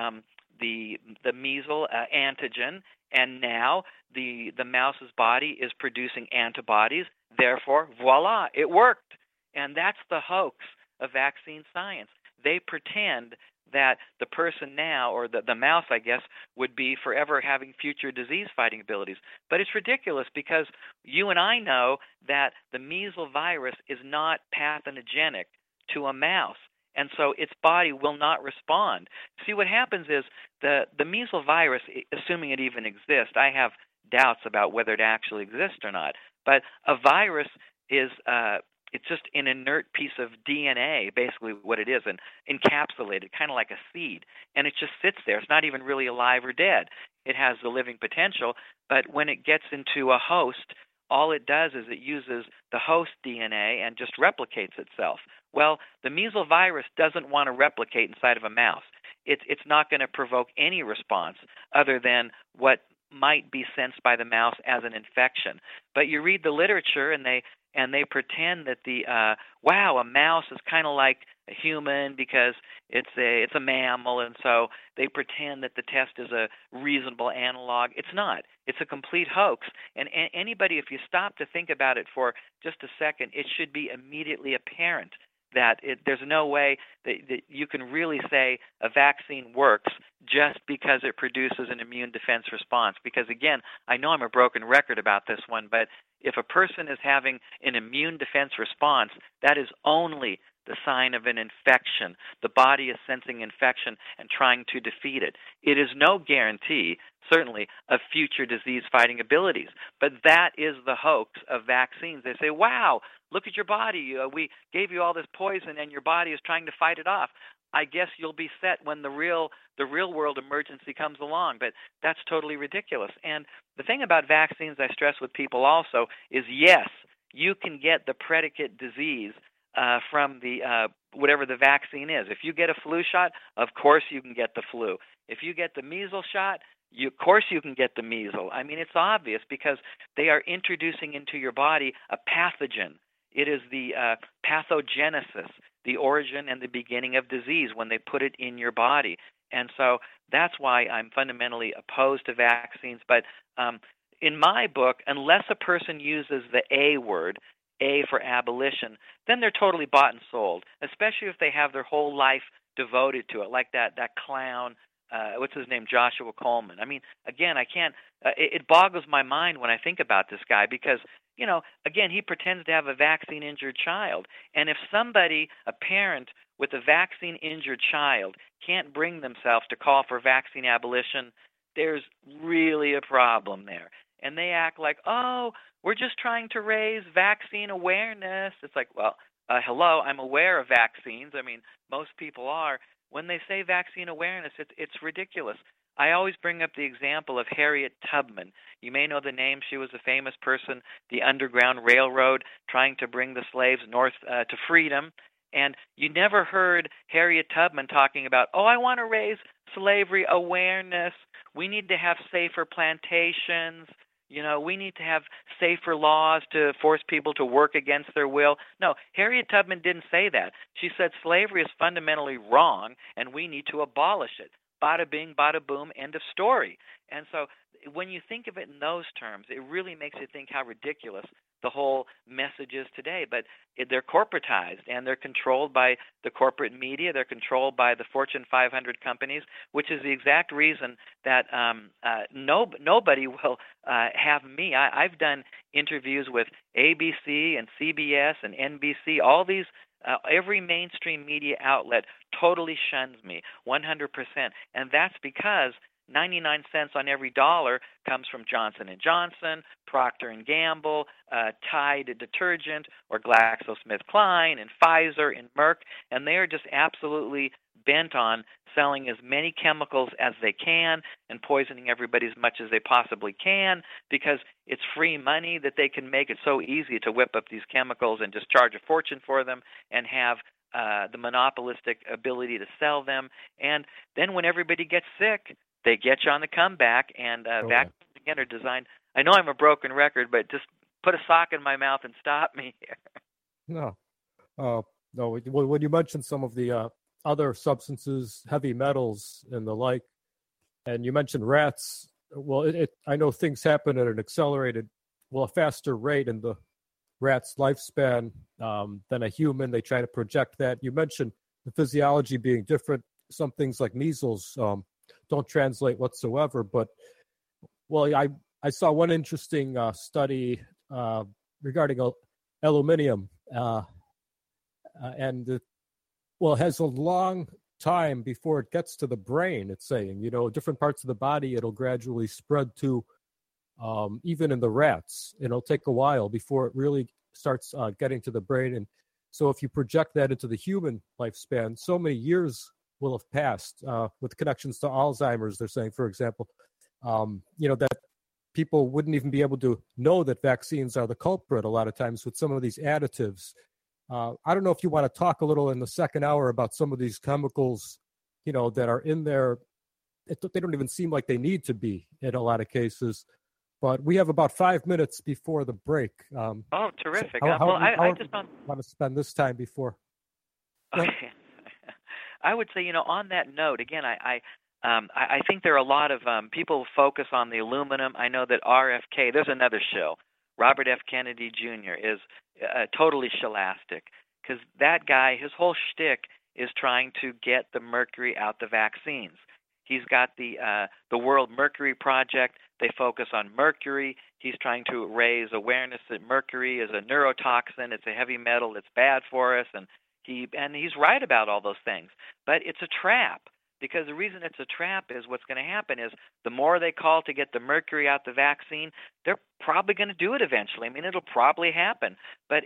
the measles antigen, and now the mouse's body is producing antibodies. Therefore, voila, it worked. And that's the hoax of vaccine science. They pretend that the person now, or the mouse, I guess, would be forever having future disease-fighting abilities. But it's ridiculous, because you and I know that the measles virus is not pathogenic to a mouse. And so its body will not respond. See, what happens is the measles virus, assuming it even exists, I have doubts about whether it actually exists or not. But a virus is it's just an inert piece of DNA, basically what it is, and encapsulated, kind of like a seed. And it just sits there. It's not even really alive or dead. It has the living potential, but when it gets into a host, all it does is it uses the host DNA and just replicates itself. Well, the measles virus doesn't want to replicate inside of a mouse. It's not going to provoke any response other than what might be sensed by the mouse as an infection. But you read the literature, and and they pretend that a mouse is kind of like a human because it's a mammal, and so they pretend that the test is a reasonable analog. It's not. It's a complete hoax. And anybody, if you stop to think about it for just a second, it should be immediately apparent that there's no way that you can really say a vaccine works just because it produces an immune defense response. Because, again, I know I'm a broken record about this one, but if a person is having an immune defense response, that is only the sign of an infection. The body is sensing infection and trying to defeat it. It is no guarantee, certainly, of future disease-fighting abilities. But that is the hoax of vaccines. They say, wow, look at your body. We gave you all this poison, and your body is trying to fight it off. I guess you'll be set when the real world emergency comes along. But that's totally ridiculous. And the thing about vaccines I stress with people also is, yes, you can get the predicate disease from the whatever the vaccine is. If you get a flu shot, of course you can get the flu. If you get the measles shot, of course you can get the measles. I mean, it's obvious because they are introducing into your body a pathogen. It is the pathogenesis, the origin and the beginning of disease when they put it in your body. And so that's why I'm fundamentally opposed to vaccines. But in my book, unless a person uses the A word, A for abolition, then they're totally bought and sold, especially if they have their whole life devoted to it, like that clown, what's his name, Joshua Coleman. I mean, again, I can't, it boggles my mind when I think about this guy because, again, he pretends to have a vaccine-injured child. And if somebody, a parent with a vaccine-injured child, can't bring themselves to call for vaccine abolition, there's really a problem there. And they act like, oh, we're just trying to raise vaccine awareness. It's like, well, hello, I'm aware of vaccines. I mean, most people are. When they say vaccine awareness, it's ridiculous. I always bring up the example of Harriet Tubman. You may know the name. She was a famous person, the Underground Railroad, trying to bring the slaves north to freedom. And you never heard Harriet Tubman talking about, oh, I want to raise slavery awareness. We need to have safer plantations. We need to have safer laws to force people to work against their will. No, Harriet Tubman didn't say that. She said slavery is fundamentally wrong, and we need to abolish it. Bada bing, bada boom, end of story. And so when you think of it in those terms, it really makes you think how ridiculous the whole message is today. But they're corporatized, and they're controlled by the corporate media. They're controlled by the Fortune 500 companies, which is the exact reason that nobody will have me. I've done interviews with ABC and CBS and NBC, all these every mainstream media outlet totally shuns me 100%. And that's because 99 cents on every dollar comes from Johnson & Johnson, Procter & Gamble, Tide detergent, or GlaxoSmithKline, and Pfizer and Merck, and they are just absolutely bent on selling as many chemicals as they can and poisoning everybody as much as they possibly can because it's free money that they can make. It so easy to whip up these chemicals and just charge a fortune for them and have the monopolistic ability to sell them. And then when everybody gets sick, they get you on the comeback, and vaccines, again, are designed. I know I'm a broken record, but just put a sock in my mouth and stop me here. No. When you mentioned some of the other substances, heavy metals and the like, and you mentioned rats, well, I know things happen at a faster rate in the rat's lifespan than a human. They try to project that. You mentioned the physiology being different. Some things like measles don't translate whatsoever. But, well, I saw one interesting study regarding aluminum, and it has a long time before it gets to the brain. It's saying, different parts of the body, it'll gradually spread to, even in the rats. It'll take a while before it really starts getting to the brain. And so if you project that into the human lifespan, so many years will have passed with connections to Alzheimer's. They're saying, for example, that people wouldn't even be able to know that vaccines are the culprit a lot of times with some of these additives. I don't know if you want to talk a little in the second hour about some of these chemicals, that are in there. They don't even seem like they need to be in a lot of cases. but we have about 5 minutes before the break. Oh, terrific! So I just don't want to spend this time before. Okay. I would say, on that note, again, I think there are a lot of people focus on the aluminum. I know that RFK, there's another show, Robert F. Kennedy Jr. is totally scholastic, because that guy, his whole shtick is trying to get the mercury out the vaccines. He's got the World Mercury Project. They focus on mercury. He's trying to raise awareness that mercury is a neurotoxin. It's a heavy metal. It's bad for us, and he's right about all those things. But it's a trap, because the reason it's a trap is what's going to happen is the more they call to get the mercury out the vaccine, they're probably going to do it eventually. I mean, it'll probably happen. But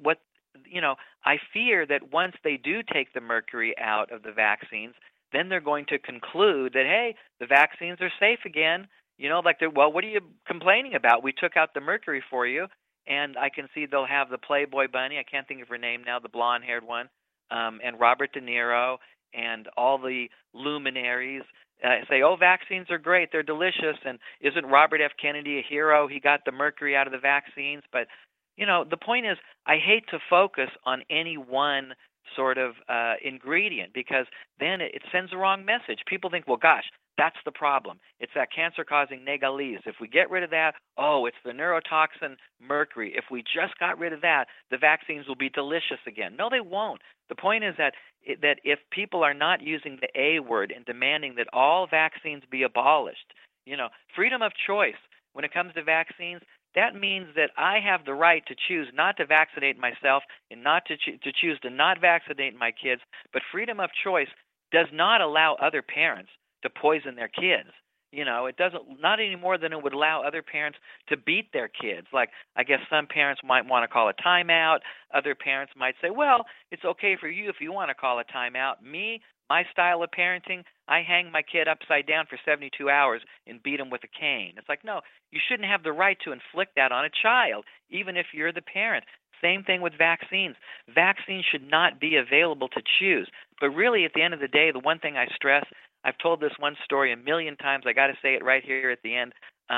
I fear that once they do take the mercury out of the vaccines, then they're going to conclude that, hey, the vaccines are safe again. Well, what are you complaining about? We took out the mercury for you. And I can see they'll have the Playboy bunny, I can't think of her name now, the blonde-haired one, and Robert De Niro and all the luminaries say, oh, vaccines are great, they're delicious, and isn't Robert F. Kennedy a hero? He got the mercury out of the vaccines. But, the point is, I hate to focus on any one sort of ingredient, because then it sends the wrong message. People think, well, gosh, that's the problem. It's that cancer-causing Nägeliz. If we get rid of that, it's the neurotoxin mercury. If we just got rid of that, the vaccines will be delicious again. No, they won't. The point is that if people are not using the A word and demanding that all vaccines be abolished, freedom of choice when it comes to vaccines, that means that I have the right to choose not to vaccinate myself and not to choose to not vaccinate my kids. But freedom of choice does not allow other parents to poison their kids. It doesn't, not any more than it would allow other parents to beat their kids. Like, I guess some parents might want to call a timeout. Other parents might say, well, it's okay for you if you want to call a timeout. Me, my style of parenting, I hang my kid upside down for 72 hours and beat him with a cane. It's like, no, you shouldn't have the right to inflict that on a child, even if you're the parent. Same thing with vaccines. Vaccines should not be available to choose. But really, at the end of the day, the one thing I stress, I've told this one story a million times. I got to say it right here at the end.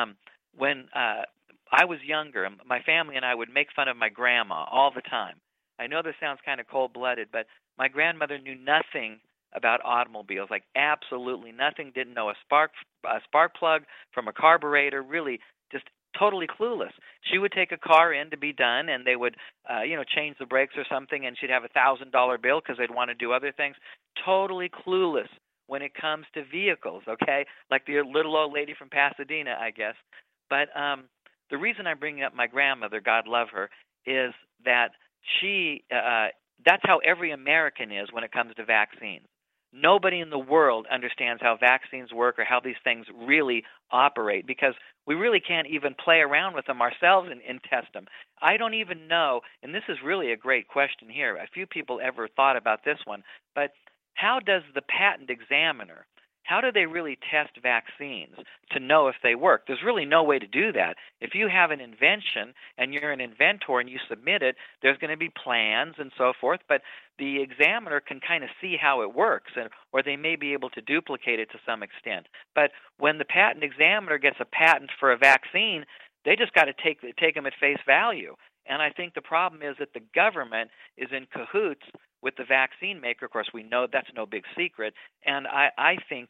When I was younger, my family and I would make fun of my grandma all the time. I know this sounds kind of cold-blooded, but my grandmother knew nothing about automobiles, like absolutely nothing. Didn't know a spark plug from a carburetor. Really, just totally clueless. She would take a car in to be done, and they would, change the brakes or something, and she'd have a $1,000 bill because they'd want to do other things. Totally clueless when it comes to vehicles, okay? Like the little old lady from Pasadena, I guess. But the reason I'm bringing up my grandmother, God love her, is that she, that's how every American is when it comes to vaccines. Nobody in the world understands how vaccines work or how these things really operate, because we really can't even play around with them ourselves and test them. I don't even know, and this is really a great question here. A few people ever thought about this one, but how does the patent examiner, how do they really test vaccines to know if they work? There's really no way to do that. If you have an invention and you're an inventor and you submit it, there's going to be plans and so forth, but the examiner can kind of see how it works, or they may be able to duplicate it to some extent. But when the patent examiner gets a patent for a vaccine, they just got to take them at face value. And I think the problem is that the government is in cahoots with the vaccine maker. Of course, we know that's no big secret. And I think,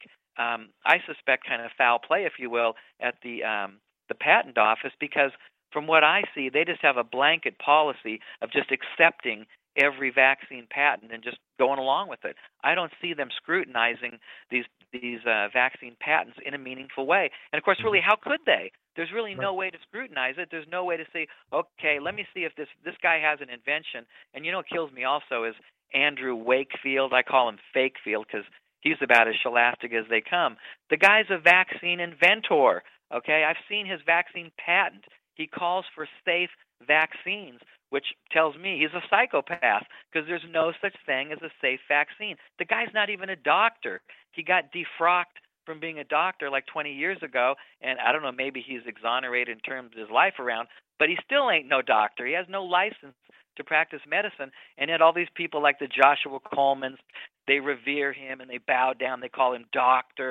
I suspect kind of foul play, if you will, at the patent office, because from what I see, they just have a blanket policy of just accepting every vaccine patent and just going along with it. I don't see them scrutinizing these vaccine patents in a meaningful way. And of course, really, how could they? There's really no way to scrutinize it. There's no way to say, okay, let me see if this guy has an invention. And what kills me also is Andrew Wakefield. I call him Fakefield because he's about as scholastic as they come. The guy's a vaccine inventor. Okay, I've seen his vaccine patent. He calls for safe vaccines, which tells me he's a psychopath, because there's no such thing as a safe vaccine. The guy's not even a doctor. He got defrocked from being a doctor like 20 years ago, and I don't know, maybe he's exonerated in terms of his life around, but he still ain't no doctor. He has no license to practice medicine, and yet all these people like the Joshua Colemans, they revere him and they bow down. They call him doctor.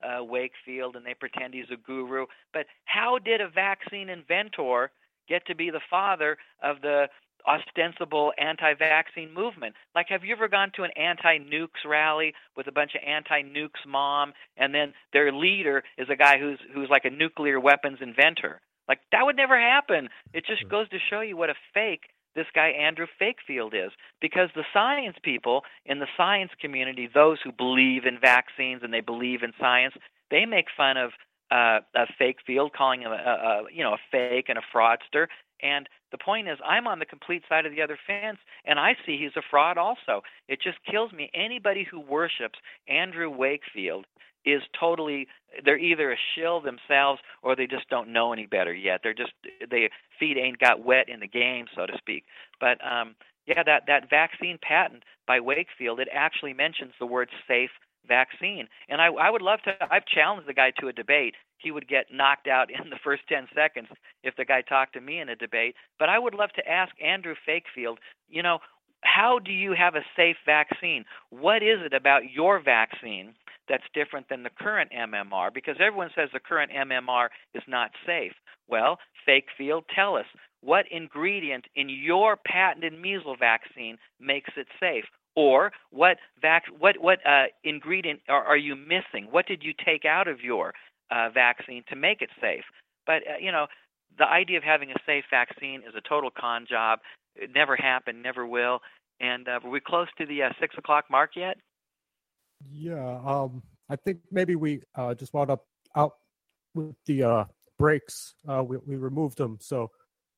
Wakefield, and they pretend he's a guru. But how did a vaccine inventor get to be the father of the ostensible anti-vaccine movement? Like, have you ever gone to an anti-nukes rally with a bunch of anti-nukes mom, and then their leader is a guy who's like a nuclear weapons inventor? Like, that would never happen. It just goes to show you what a fake this guy Andrew Wakefield is, because the science people in the science community, those who believe in vaccines and they believe in science, they make fun of Wakefield, calling him a fake and a fraudster. And the point is, I'm on the complete side of the other fence, and I see he's a fraud also. It just kills me. Anybody who worships Andrew Wakefield is totally, they're either a shill themselves or they just don't know any better yet. Their feet ain't got wet in the game, so to speak. But that vaccine patent by Wakefield, it actually mentions the word safe vaccine. And I would love to, I've challenged the guy to a debate. He would get knocked out in the first 10 seconds if the guy talked to me in a debate. But I would love to ask Andrew Wakefield, how do you have a safe vaccine? What is it about your vaccine that's different than the current MMR? Because everyone says the current MMR is not safe. Well, Wakefield, tell us, what ingredient in your patented measles vaccine makes it safe? Or what ingredient are you missing? What did you take out of your vaccine to make it safe? But, the idea of having a safe vaccine is a total con job. It never happened, never will. And were we close to the 6 o'clock mark yet? Yeah, I think maybe we just wound up out with the breaks. We removed them, so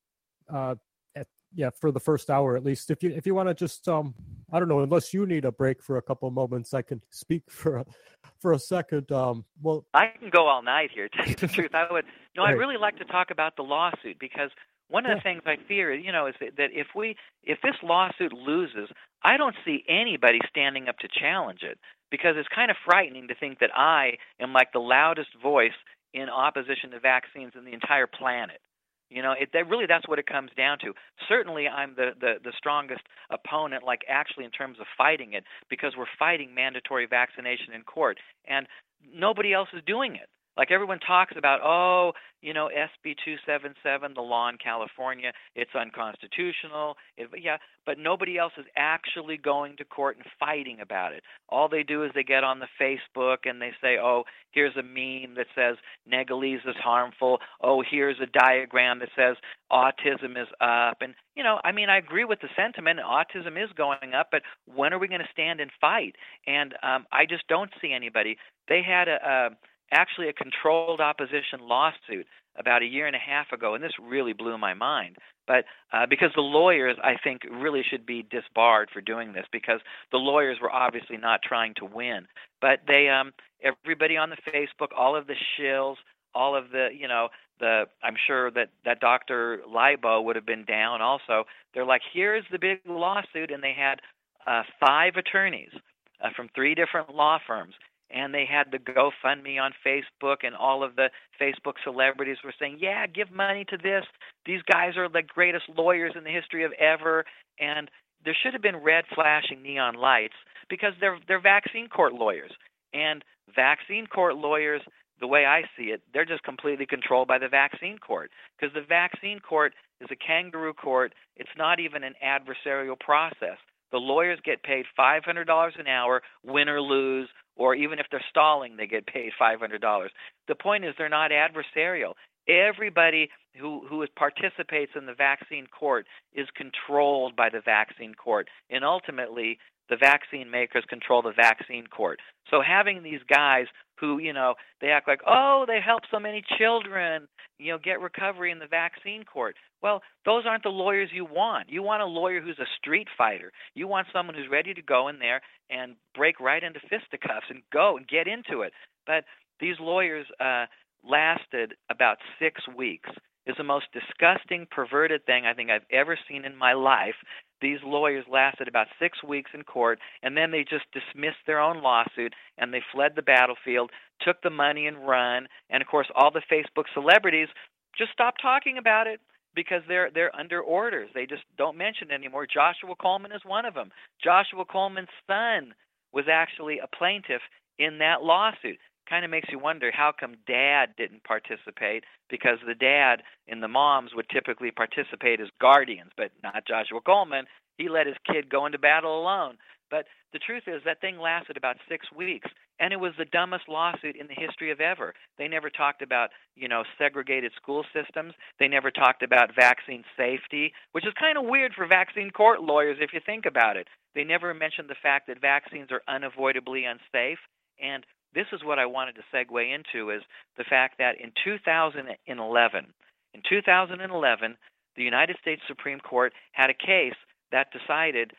for the first hour at least. If you want to just I don't know, unless you need a break for a couple of moments, I can speak for a second. Well, I can go all night here. To tell you the truth, I would. Right. I'd really like to talk about the lawsuit, because one of the things I fear, is that if this lawsuit loses, I don't see anybody standing up to challenge it, because it's kind of frightening to think that I am like the loudest voice in opposition to vaccines in the entire planet. That's what it comes down to. Certainly, I'm the strongest opponent, like actually in terms of fighting it, because we're fighting mandatory vaccination in court, and nobody else is doing it. Like, everyone talks about, SB 277, the law in California, it's unconstitutional. But nobody else is actually going to court and fighting about it. All they do is they get on the Facebook and they say, here's a meme that says Negalese is harmful. Here's a diagram that says autism is up. And, I agree with the sentiment. Autism is going up, but when are we going to stand and fight? And I just don't see anybody. They had actually a controlled opposition lawsuit about a year and a half ago, and this really blew my mind. But because the lawyers, I think, really should be disbarred for doing this, because the lawyers were obviously not trying to win. But they, everybody on the Facebook, all of the shills, all of the, I'm sure that Dr. Libo would have been down also. They're like, here's the big lawsuit, and they had 5 attorneys from 3 different law firms. And they had the GoFundMe on Facebook, and all of the Facebook celebrities were saying, yeah, give money to this. These guys are the greatest lawyers in the history of ever. And there should have been red flashing neon lights, because they're vaccine court lawyers. And vaccine court lawyers, the way I see it, they're just completely controlled by the vaccine court, because the vaccine court is a kangaroo court. It's not even an adversarial process. The lawyers get paid $500 an hour, win or lose, or even if they're stalling, they get paid $500. The point is, they're not adversarial. Everybody who participates in the vaccine court is controlled by the vaccine court, and ultimately the vaccine makers control the vaccine court. So having these guys who, they act like, they help so many children, get recovery in the vaccine court. Well, those aren't the lawyers you want. You want a lawyer who's a street fighter. You want someone who's ready to go in there and break right into fisticuffs and go and get into it. But these lawyers lasted about 6 weeks. It's the most disgusting, perverted thing I think I've ever seen in my life. These lawyers lasted about 6 weeks in court, and then they just dismissed their own lawsuit, and they fled the battlefield, took the money and run. And, of course, all the Facebook celebrities just stopped talking about it, because they're under orders. They just don't mention it anymore. Joshua Coleman is one of them. Joshua Coleman's son was actually a plaintiff in that lawsuit. kind of makes you wonder how come Dad didn't participate, because the dad and the moms would typically participate as guardians, but not Joshua Coleman. He let his kid go into battle alone. But the truth is that thing lasted about 6 weeks, and it was the dumbest lawsuit in the history of ever. They never talked about, segregated school systems. They never talked about vaccine safety, which is kind of weird for vaccine court lawyers if you think about it. They never mentioned the fact that vaccines are unavoidably unsafe. And this is what I wanted to segue into, is the fact that in 2011, the United States Supreme Court had a case that decided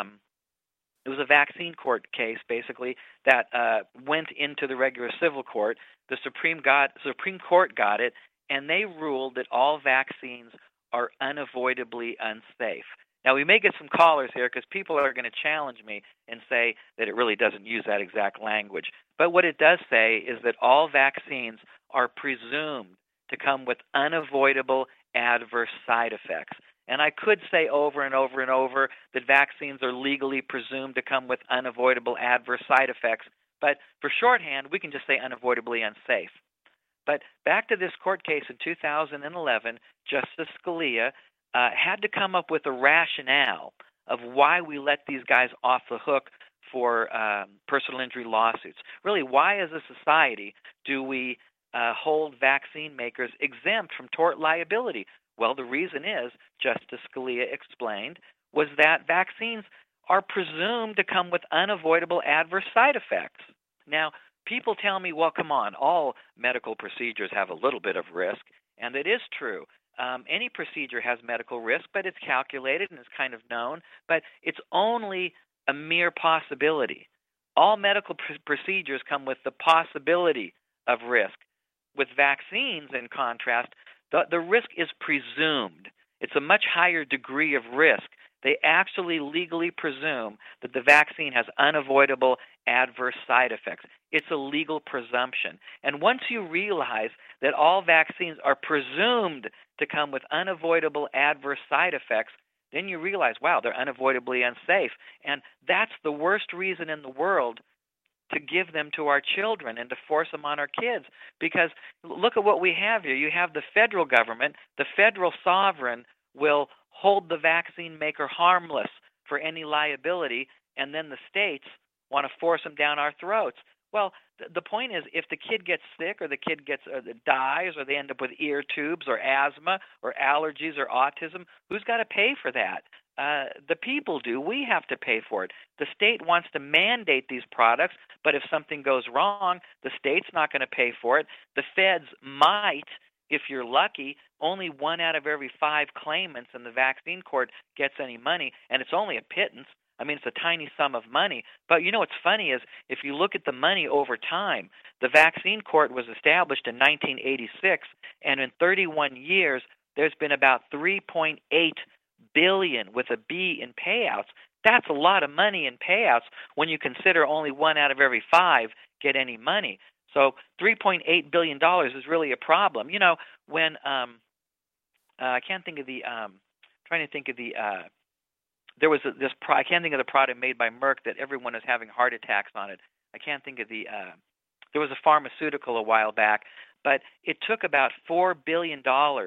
it was a vaccine court case, basically, that went into the regular civil court. The Supreme Court got it, and they ruled that all vaccines are unavoidably unsafe. Now, we may get some callers here because people are going to challenge me and say that it really doesn't use that exact language. But what it does say is that all vaccines are presumed to come with unavoidable adverse side effects. And I could say over and over and over that vaccines are legally presumed to come with unavoidable adverse side effects. But for shorthand, we can just say unavoidably unsafe. But back to this court case in 2011, Justice Scalia had to come up with a rationale of why we let these guys off the hook for personal injury lawsuits. Really, why as a society do we hold vaccine makers exempt from tort liability? Well, the reason is, Justice Scalia explained, was that vaccines are presumed to come with unavoidable adverse side effects. Now, people tell me, well, come on, all medical procedures have a little bit of risk, and it is true. Any procedure has medical risk, but it's calculated and it's kind of known, but it's only a mere possibility. All medical procedures come with the possibility of risk. With vaccines, in contrast, the risk is presumed. It's a much higher degree of risk. They actually legally presume that the vaccine has unavoidable adverse side effects. It's a legal presumption. And once you realize that all vaccines are presumed to come with unavoidable adverse side effects, then you realize, wow, they're unavoidably unsafe. And that's the worst reason in the world to give them to our children and to force them on our kids. Because look at what we have here. You have the federal government, the federal sovereign will hold the vaccine maker harmless for any liability, and then the states want to force them down our throats. Well, the point is, if the kid gets sick or the kid dies or they end up with ear tubes or asthma or allergies or autism, who's got to pay for that? The people do. We have to pay for it. The state wants to mandate these products, but if something goes wrong, the state's not going to pay for it. The feds might, if you're lucky. Only 1 out of every 5 claimants in the vaccine court gets any money, and it's only a pittance. I mean, it's a tiny sum of money. But you know what's funny is if you look at the money over time, the vaccine court was established in 1986, and in 31 years, there's been about $3.8 billion with a B in payouts. That's a lot of money in payouts when you consider only 1 out of every 5 get any money. So $3.8 billion is really a problem. You know, when I can't think of the trying to think of the there was I can't think of the product made by Merck that everyone is having heart attacks on it. I can't think of the there was a pharmaceutical a while back, but it took about $4 billion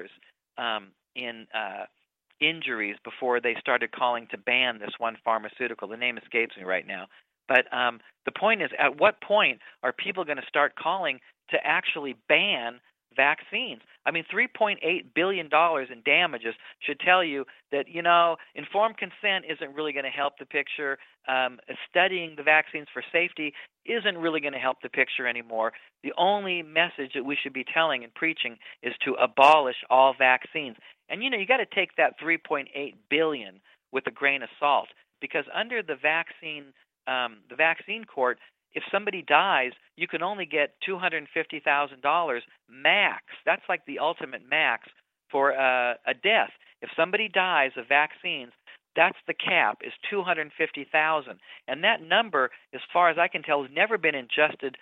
in injuries before they started calling to ban this one pharmaceutical. The name escapes me right now. But the point is, at what point are people going to start calling to actually ban vaccines? I mean, $3.8 billion in damages should tell you that, you know, informed consent isn't really going to help the picture. Studying the vaccines for safety isn't really going to help the picture anymore. The only message that we should be telling and preaching is to abolish all vaccines. And, you know, you got to take that $3.8 billion with a grain of salt, because under the vaccine court, if somebody dies, you can only get $250,000 max. That's like the ultimate max for a death. If somebody dies of vaccines, that's the cap, is $250,000. And that number, as far as I can tell, has never been adjusted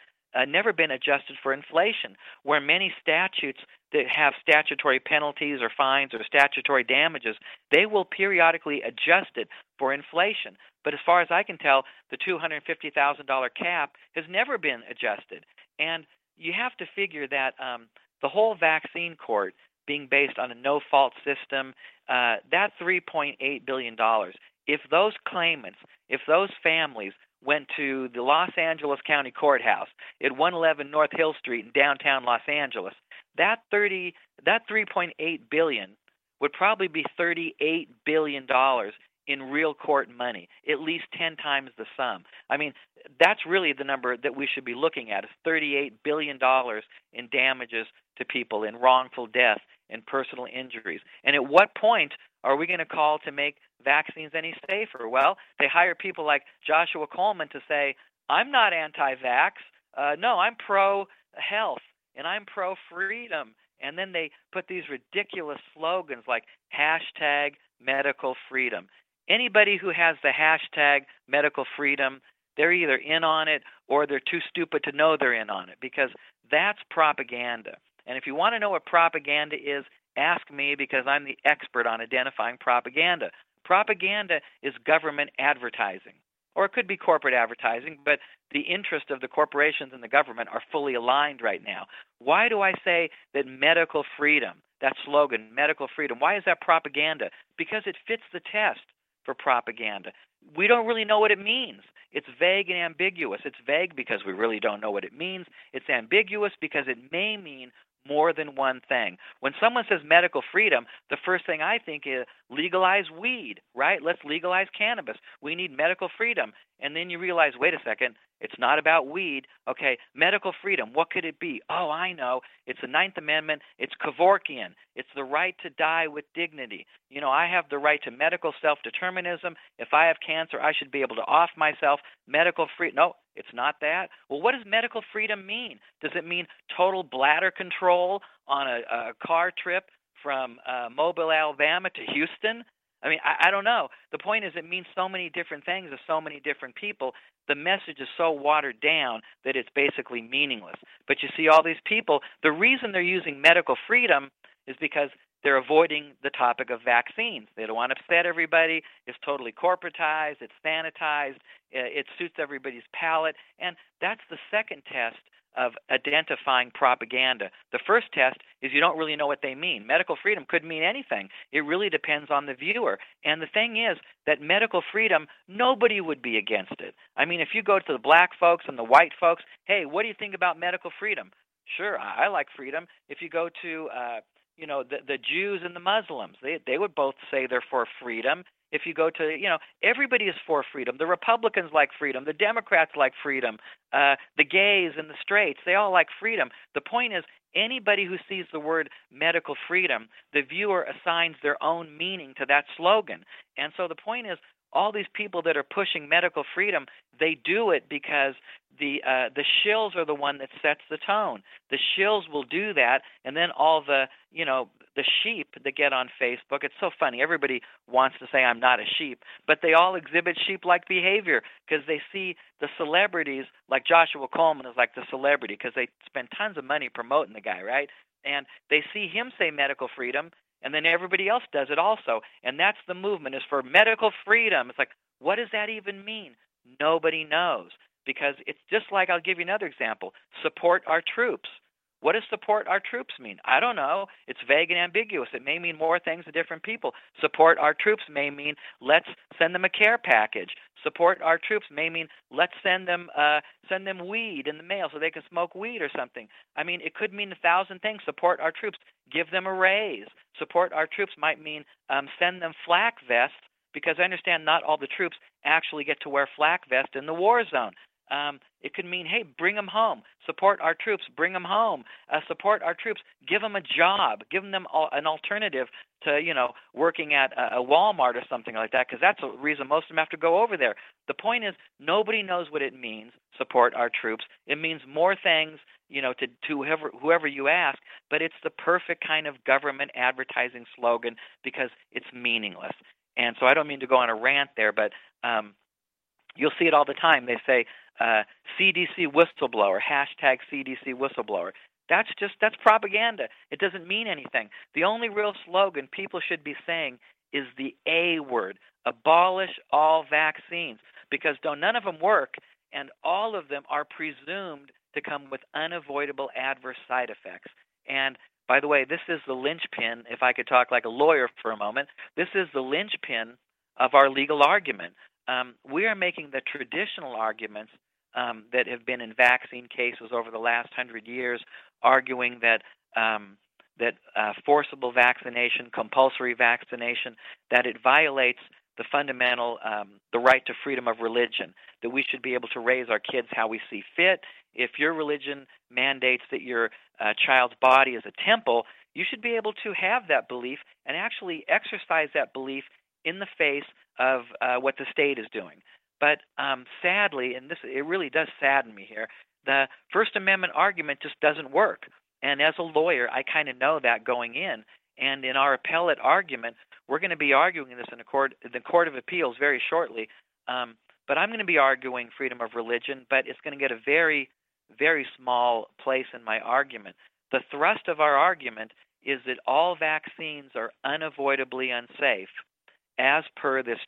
for inflation, where many statutes that have statutory penalties or fines or statutory damages, they will periodically adjust it for inflation. But as far as I can tell, the $250,000 cap has never been adjusted. And you have to figure that the whole vaccine court being based on a no-fault system, that $3.8 billion, if those claimants, if those families went to the Los Angeles County Courthouse at 111 North Hill Street in downtown Los Angeles, that $3.8 billion would probably be $38 billion in real court money, at least 10 times the sum. I mean, that's really the number that we should be looking at, is $38 billion in damages to people, in wrongful death and personal injuries. And at what point are we going to call to make vaccines any safer? Well, they hire people like Joshua Coleman to say, I'm not anti-vax. No, I'm pro-health and I'm pro-freedom. And then they put these ridiculous slogans like hashtag medical freedom. Anybody who has the hashtag medical freedom, they're either in on it or they're too stupid to know they're in on it, because that's propaganda. And if you want to know what propaganda is, ask me, because I'm the expert on identifying propaganda. Propaganda is government advertising, or it could be corporate advertising, but the interest of the corporations and the government are fully aligned right now. Why do I say that medical freedom, that slogan, medical freedom, why is that propaganda? Because it fits the test for propaganda. We don't really know what it means. It's vague and ambiguous. It's vague because we really don't know what it means. It's ambiguous because it may mean more than one thing. When someone says medical freedom, the first thing I think is legalize weed, right? Let's legalize cannabis. We need medical freedom. And then you realize, wait a second, it's not about weed. Okay, medical freedom, what could it be? Oh, I know. It's the Ninth Amendment. It's Kevorkian. It's the right to die with dignity. You know, I have the right to medical self-determinism. If I have cancer, I should be able to off myself. Medical freedom. No, it's not that. Well, what does medical freedom mean? Does it mean total bladder control on a car trip from Mobile, Alabama to Houston? I mean, I don't know. The point is, it means so many different things to so many different people. The message is so watered down that it's basically meaningless. But you see all these people, the reason they're using medical freedom is because they're avoiding the topic of vaccines. They don't want to upset everybody. It's totally corporatized. It's sanitized. It suits everybody's palate. And that's the second test of identifying propaganda. The first test is you don't really know what they mean. Medical freedom could mean anything. It really depends on the viewer. And the thing is that medical freedom, nobody would be against it. I mean, if you go to the black folks and the white folks, hey, what do you think about medical freedom? Sure, I like freedom. If you go to the Jews and the Muslims, they would both say they're for freedom. If you go to, everybody is for freedom. The Republicans like freedom. The Democrats like freedom. The gays and the straights, they all like freedom. The point is, anybody who sees the word medical freedom, the viewer assigns their own meaning to that slogan. And so the point is, all these people that are pushing medical freedom, they do it because the shills are the one that sets the tone. The shills will do that, and then all the sheep that get on Facebook, it's so funny. Everybody wants to say I'm not a sheep, but they all exhibit sheep-like behavior because they see the celebrities, like Joshua Coleman is like the celebrity because they spend tons of money promoting the guy, right? And they see him say medical freedom, and then everybody else does it also. And that's the movement, is for medical freedom. It's like, what does that even mean? Nobody knows, because it's just like, I'll give you another example, support our troops. What does support our troops mean? I don't know. It's vague and ambiguous. It may mean more things to different people. Support our troops may mean let's send them a care package. Support our troops may mean let's send them weed in the mail so they can smoke weed or something. I mean, it could mean 1,000 things. Support our troops. Give them a raise. Support our troops might mean send them flak vests, because I understand not all the troops actually get to wear flak vests in the war zone. It could mean, hey, bring them home. Support our troops. Bring them home. Support our troops. Give them a job. Give them an alternative to, working at a Walmart or something like that, because that's the reason most of them have to go over there. The point is, nobody knows what it means, support our troops. It means more things, to whoever you ask, but it's the perfect kind of government advertising slogan because it's meaningless. And so I don't mean to go on a rant there, but you'll see it all the time. They say CDC whistleblower, hashtag CDC whistleblower. That's propaganda. It doesn't mean anything. The only real slogan people should be saying is the A word, Abolish all vaccines, because though none of them work, and all of them are presumed to come with unavoidable adverse side effects. And by the way, this is the linchpin, if I could talk like a lawyer for a moment, this is the linchpin of our legal argument. We are making the traditional arguments that have been in vaccine cases over the last 100 years, arguing that forcible vaccination, compulsory vaccination, that it violates the fundamental, the right to freedom of religion, that we should be able to raise our kids how we see fit. If your religion mandates that your child's body is a temple, you should be able to have that belief and actually exercise that belief in the face of what the state is doing. But sadly, and it really does sadden me here, the First Amendment argument just doesn't work. And as a lawyer, I kind of know that going in. And in our appellate argument, we're going to be arguing this in the Court of Appeals very shortly. But I'm going to be arguing freedom of religion, but it's going to get a very, very small place in my argument. The thrust of our argument is that all vaccines are unavoidably unsafe, as per this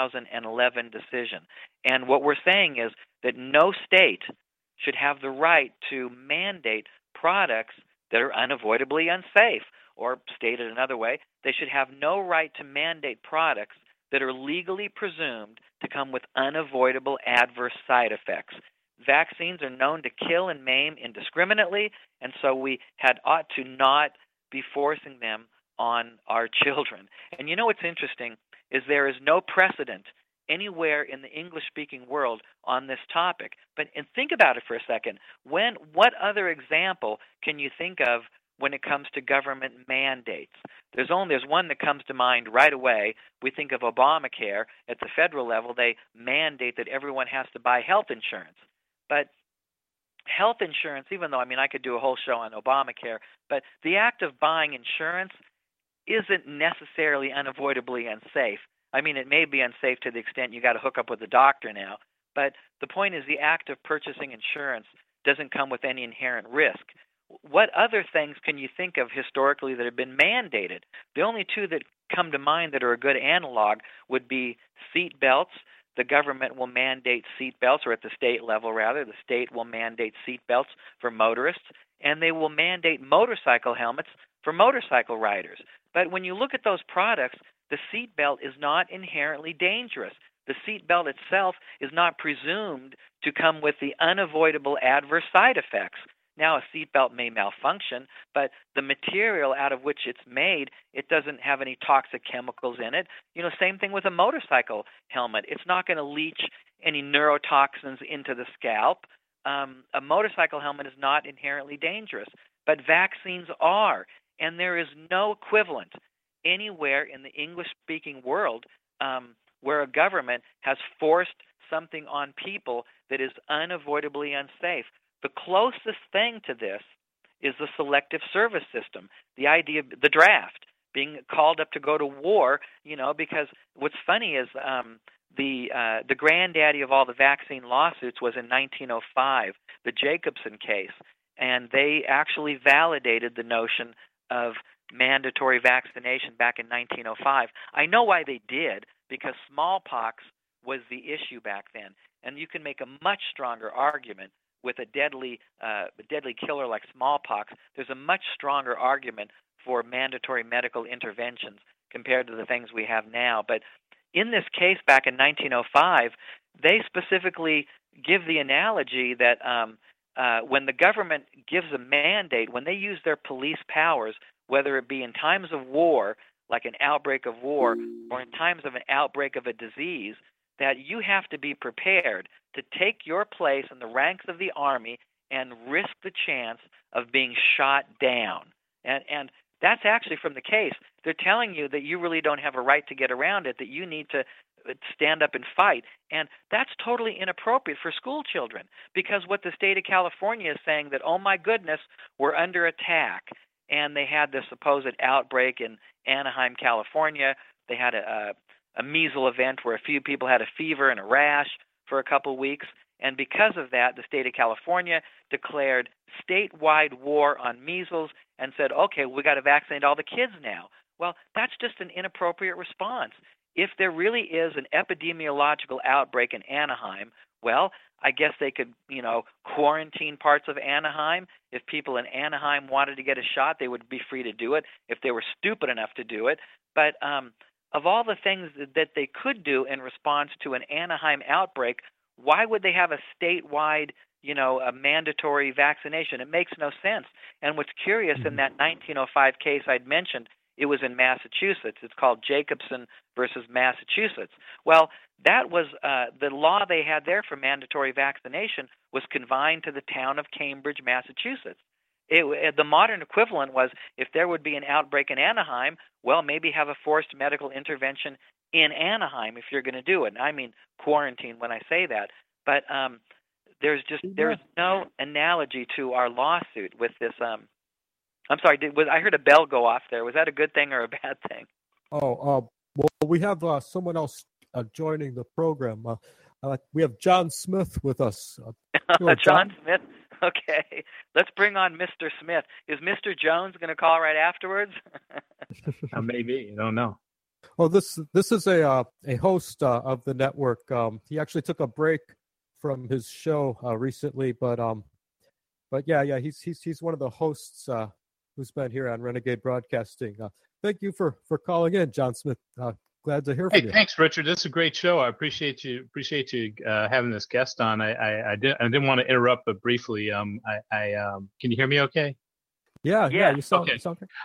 2011 decision. And what we're saying is that no state should have the right to mandate products that are unavoidably unsafe. Or stated another way, they should have no right to mandate products that are legally presumed to come with unavoidable adverse side effects. Vaccines are known to kill and maim indiscriminately, and so we ought to not be forcing them on our children. And you know what's interesting is there is no precedent anywhere in the English-speaking world on this topic. And think about it for a second. What other example can you think of when it comes to government mandates? There's one that comes to mind right away. We think of Obamacare. At the federal level, they mandate that everyone has to buy health insurance. But health insurance, even though, I could do a whole show on Obamacare, but the act of buying insurance isn't necessarily unavoidably unsafe. It may be unsafe to the extent you got to hook up with a doctor now, but the point is the act of purchasing insurance doesn't come with any inherent risk. What other things can you think of historically that have been mandated? The only two that come to mind that are a good analog would be seat belts. The government will mandate seat belts, or at the state level rather, the state will mandate seat belts for motorists, and they will mandate motorcycle helmets for motorcycle riders. But when you look at those products, the seat belt is not inherently dangerous. The seat belt itself is not presumed to come with the unavoidable adverse side effects. Now, a seatbelt may malfunction, but the material out of which it's made, it doesn't have any toxic chemicals in it. Same thing with a motorcycle helmet. It's not going to leach any neurotoxins into the scalp. A motorcycle helmet is not inherently dangerous, but vaccines are, and there is no equivalent anywhere in the English-speaking world where a government has forced something on people that is unavoidably unsafe. The closest thing to this is the selective service system, the idea of the draft, being called up to go to war, because what's funny is the granddaddy of all the vaccine lawsuits was in 1905, the Jacobson case, and they actually validated the notion of mandatory vaccination back in 1905. I know why they did, because smallpox was the issue back then, and you can make a much stronger argument with a deadly killer like smallpox. There's a much stronger argument for mandatory medical interventions compared to the things we have now. But in this case back in 1905, they specifically give the analogy that when the government gives a mandate, when they use their police powers, whether it be in times of war, like an outbreak of war, or in times of an outbreak of a disease, that you have to be prepared to take your place in the ranks of the army and risk the chance of being shot down. And that's actually from the case. They're telling you that you really don't have a right to get around it, that you need to stand up and fight. And that's totally inappropriate for school children, because what the state of California is saying that, oh my goodness, we're under attack. And they had this supposed outbreak in Anaheim, California. They had a measles event where a few people had a fever and a rash for a couple of weeks. And because of that, the state of California declared statewide war on measles and said, okay, we got to vaccinate all the kids now. Well, that's just an inappropriate response. if there really is an epidemiological outbreak in Anaheim, well, I guess they could, quarantine parts of Anaheim. If people in Anaheim wanted to get a shot, they would be free to do it if they were stupid enough to do it. But of all the things that they could do in response to an Anaheim outbreak, why would they have a statewide, a mandatory vaccination? It makes no sense. And what's curious, in that 1905 case I'd mentioned, it was in Massachusetts. It's called Jacobson versus Massachusetts. Well, that was the law they had there for mandatory vaccination was confined to the town of Cambridge, Massachusetts. The modern equivalent was if there would be an outbreak in Anaheim, well, maybe have a forced medical intervention in Anaheim if you're going to do it. And I mean quarantine when I say that. But there's no analogy to our lawsuit with this. I'm sorry, I heard a bell go off there. Was that a good thing or a bad thing? Well, we have someone else joining the program. We have John Smith with us. John Smith? Okay. Let's bring on Mr. Smith. Is Mr. Jones going to call right afterwards? Maybe. I don't know. Well, this is a host of the network. He actually took a break from his show recently, but yeah, he's one of the hosts who's been here on Renegade Broadcasting. Thank you for calling in, John Smith. Glad to hear from you. Thanks, Richard. This is a great show. I appreciate you having this guest on. I didn't want to interrupt, but briefly, can you hear me okay? Yeah. You sound great.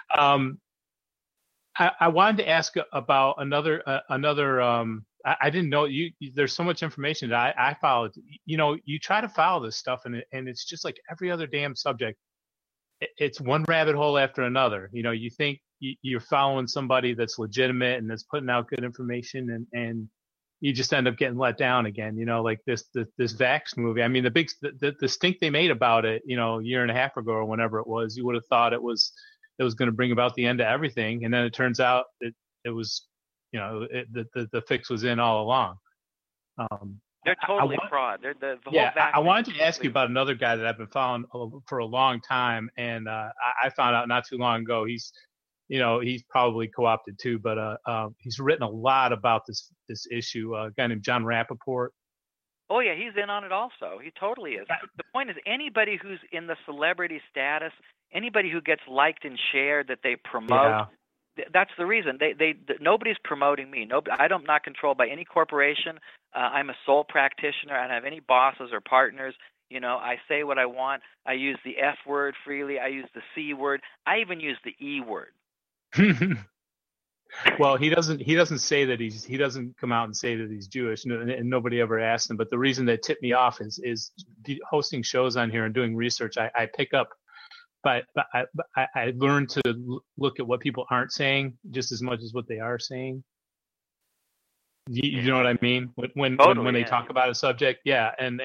I wanted to ask about another. I didn't know there's so much information that I followed. You try to follow this stuff, and it's just like every other damn subject. It's one rabbit hole after another. You think you're following somebody that's legitimate and that's putting out good information, and you just end up getting let down again. Like this Vax movie. I mean, the stink they made about it, a year and a half ago or whenever it was, you would have thought it was going to bring about the end of everything, and then it turns out it was, the fix was in all along. They're totally fraud. They're the whole vaccine. I wanted to ask you about another guy that I've been following for a long time, and I found out not too long ago he's probably co-opted too, but he's written a lot about this issue. A guy named John Rappaport. Oh yeah, he's in on it also. He totally is. The point is, anybody who's in the celebrity status, anybody who gets liked and shared that they promote. Yeah. That's the reason. Nobody's promoting me. I'm not controlled by any corporation. I'm a sole practitioner. I don't have any bosses or partners. I say what I want. I use the F word freely. I use the C word. I even use the E word. Well, he doesn't say that he doesn't come out and say that he's Jewish, and nobody ever asked him. But the reason that tipped me off is hosting shows on here and doing research. I pick up. But I learned to look at what people aren't saying just as much as what they are saying. You know what I mean? When they talk about a subject, yeah, and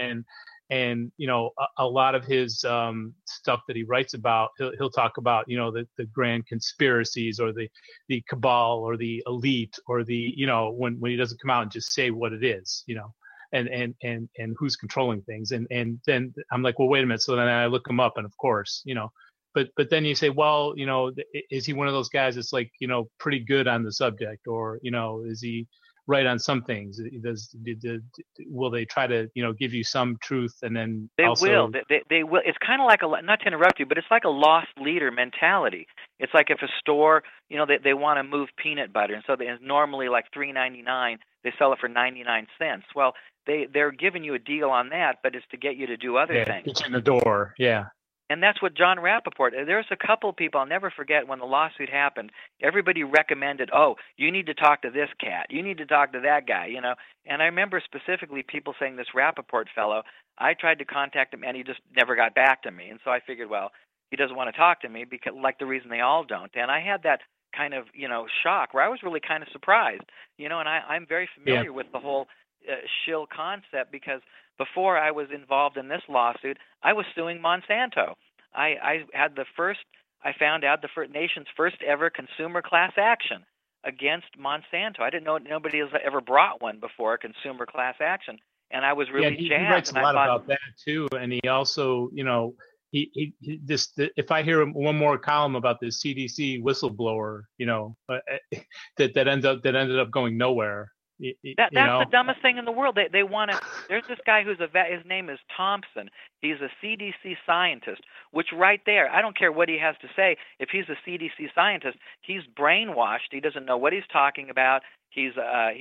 a lot of his stuff that he writes about, he'll talk about the grand conspiracies or the cabal or the elite or the when he doesn't come out and just say what it is, and who's controlling things, and then I'm like, well, wait a minute. So then I look him up, and of course, But then you say, well, is he one of those guys that's like, pretty good on the subject, or is he right on some things? Will they try to give you some truth and then they will? It's kind of like not to interrupt you, but it's like a lost leader mentality. It's like if a store, they want to move peanut butter, and so it's normally like $3.99, they sell it for 99 cents. Well, they're giving you a deal on that, but it's to get you to do other things. Get you in the door, yeah. And that's what John Rappaport, there's a couple of people, I'll never forget when the lawsuit happened, everybody recommended, you need to talk to this cat, you need to talk to that guy, And I remember specifically people saying this Rappaport fellow, I tried to contact him and he just never got back to me. And so I figured, well, he doesn't want to talk to me, because like the reason they all don't. And I had that kind of, shock where I was really kind of surprised, and I'm very familiar with the whole shill concept, because before I was involved in this lawsuit, I was suing Monsanto. I found out the nation's first ever consumer class action against Monsanto. I didn't know nobody has ever brought one before, a consumer class action, and I was really jazzed. He writes a lot about that too, and he also, if I hear one more column about this CDC whistleblower, that ended up going nowhere. That's the dumbest thing in the world. They want to. There's this guy who's his name is Thompson. He's a CDC scientist. Which right there, I don't care what he has to say. If he's a CDC scientist, he's brainwashed. He doesn't know what he's talking about. He's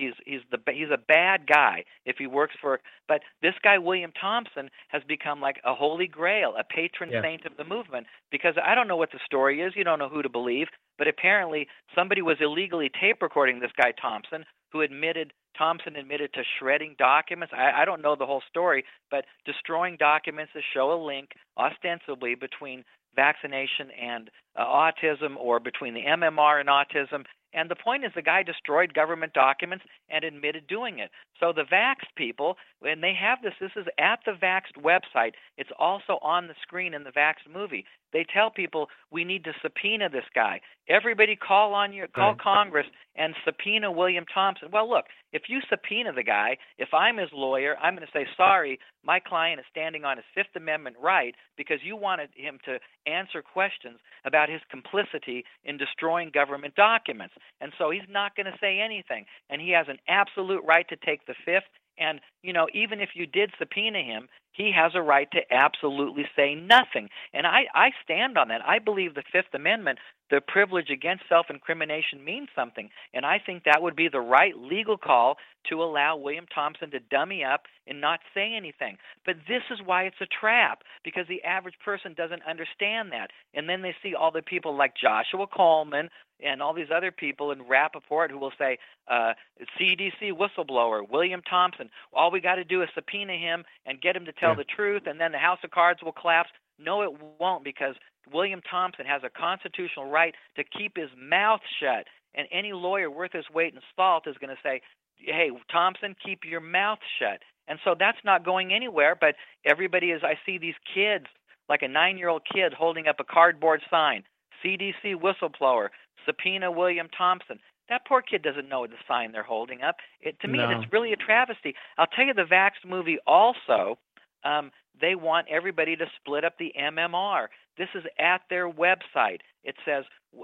a bad guy if he works for. But this guy William Thompson has become like a holy grail, a patron saint of the movement. Because I don't know what the story is. You don't know who to believe. But apparently somebody was illegally tape recording this guy Thompson, Thompson admitted to shredding documents. I don't know the whole story, but destroying documents that show a link ostensibly between vaccination and autism, or between the MMR and autism. And the point is the guy destroyed government documents and admitted doing it. So the Vaxxed people, when they have this is at the Vaxxed website. It's also on the screen in the Vaxxed movie. They tell people we need to subpoena this guy. Everybody call Congress and subpoena William Thompson. Well, look, if you subpoena the guy, if I'm his lawyer, I'm going to say, sorry, my client is standing on his Fifth Amendment right because you wanted him to answer questions about his complicity in destroying government documents. And so he's not going to say anything. And he has an absolute right to take the Fifth. And, even if you did subpoena him, he has a right to absolutely say nothing. And I stand on that. I believe the Fifth Amendment, the privilege against self-incrimination, means something. And I think that would be the right legal call to allow William Thompson to dummy up and not say anything. But this is why it's a trap, because the average person doesn't understand that. And then they see all the people like Joshua Coleman and all these other people in Rappaport who will say, CDC whistleblower, William Thompson, all we got to do is subpoena him and get him to tell the truth, and then the House of Cards will collapse. No, it won't, because William Thompson has a constitutional right to keep his mouth shut. And any lawyer worth his weight in salt is going to say, hey, Thompson, keep your mouth shut. And so that's not going anywhere, but everybody I see these kids, like a 9-year-old kid holding up a cardboard sign, CDC whistleblower, subpoena William Thompson. That poor kid doesn't know the sign they're holding up. To me, it's really a travesty. I'll tell you, the Vaxxed movie also, they want everybody to split up the MMR. This is at their website. It says,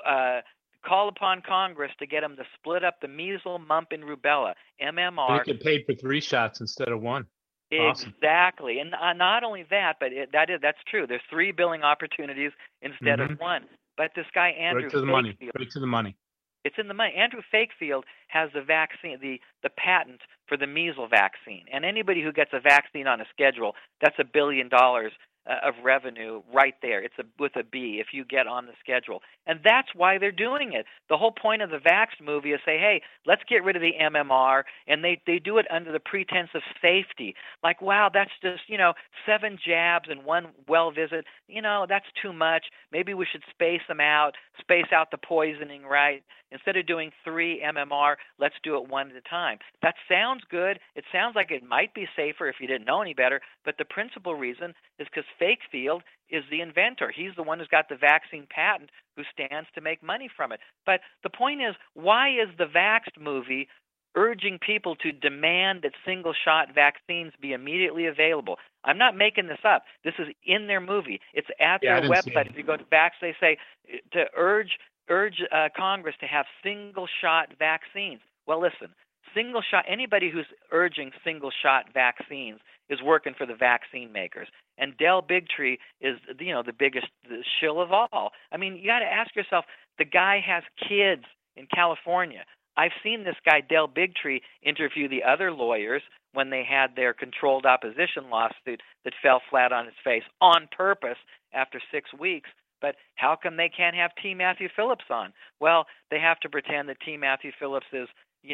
call upon Congress to get them to split up the measles, mumps, and rubella, MMR. They get paid for 3 shots instead of 1. Exactly. Awesome. And not only that, but that's true. There's 3 billing opportunities instead of 1. But this guy, Andrew Fakefield, right to the money. It's in the money. Andrew Fakefield has the vaccine, the patent for the measles vaccine. And anybody who gets a vaccine on a schedule, that's $1 billion of revenue right there. It's with a B if you get on the schedule. And that's why they're doing it. The whole point of the Vaxxed movie is say, hey, let's get rid of the MMR, and they do it under the pretense of safety. Like, wow, that's just, 7 jabs and 1 well visit. That's too much. Maybe we should space them out, space out the poisoning, right? Instead of doing 3 MMR, let's do it 1 at a time. That sounds good. It sounds like it might be safer if you didn't know any better, but the principal reason is because Fakefield is the inventor. He's the one who's got the vaccine patent who stands to make money from it. But the point is, why is the Vaxxed movie urging people to demand that single-shot vaccines be immediately available? I'm not making this up. This is in their movie. It's at their website. If you go to Vaxxed, they say to urge Congress to have single-shot vaccines. Well, listen, single-shot, anybody who's urging single-shot vaccines is working for the vaccine makers. And Del Bigtree is, the biggest shill of all. I mean, you got to ask yourself, the guy has kids in California. I've seen this guy, Del Bigtree, interview the other lawyers when they had their controlled opposition lawsuit that fell flat on its face on purpose after 6 weeks. But how come they can't have T. Matthew Phillips on? Well, they have to pretend that T. Matthew Phillips is,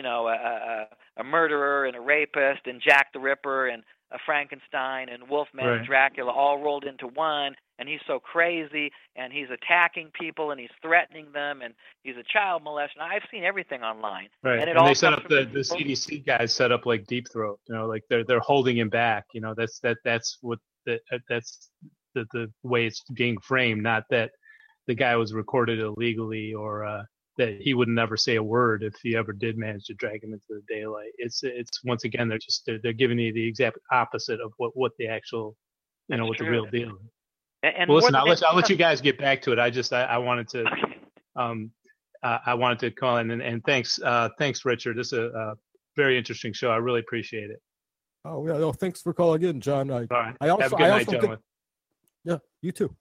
a murderer and a rapist and Jack the Ripper and a Frankenstein and Wolfman and Dracula all rolled into one, and he's so crazy, and he's attacking people, and he's threatening them, and he's a child molester. I've seen everything online. Right, and they set up the CDC guys set up like Deep Throat, like they're holding him back. That's what that's the way it's being framed. Not that the guy was recorded illegally or that he would never say a word if he ever did manage to drag him into the daylight. It's once again they're giving you the exact opposite of what the actual what the real deal is. And well, listen, I'll than, let you guys get back to it. I wanted to I wanted to call in and thanks Richard. This is a very interesting show. I really appreciate it. Oh yeah, no, thanks for calling in, John. All right. I also, have a good night, gentlemen. Yeah, you too.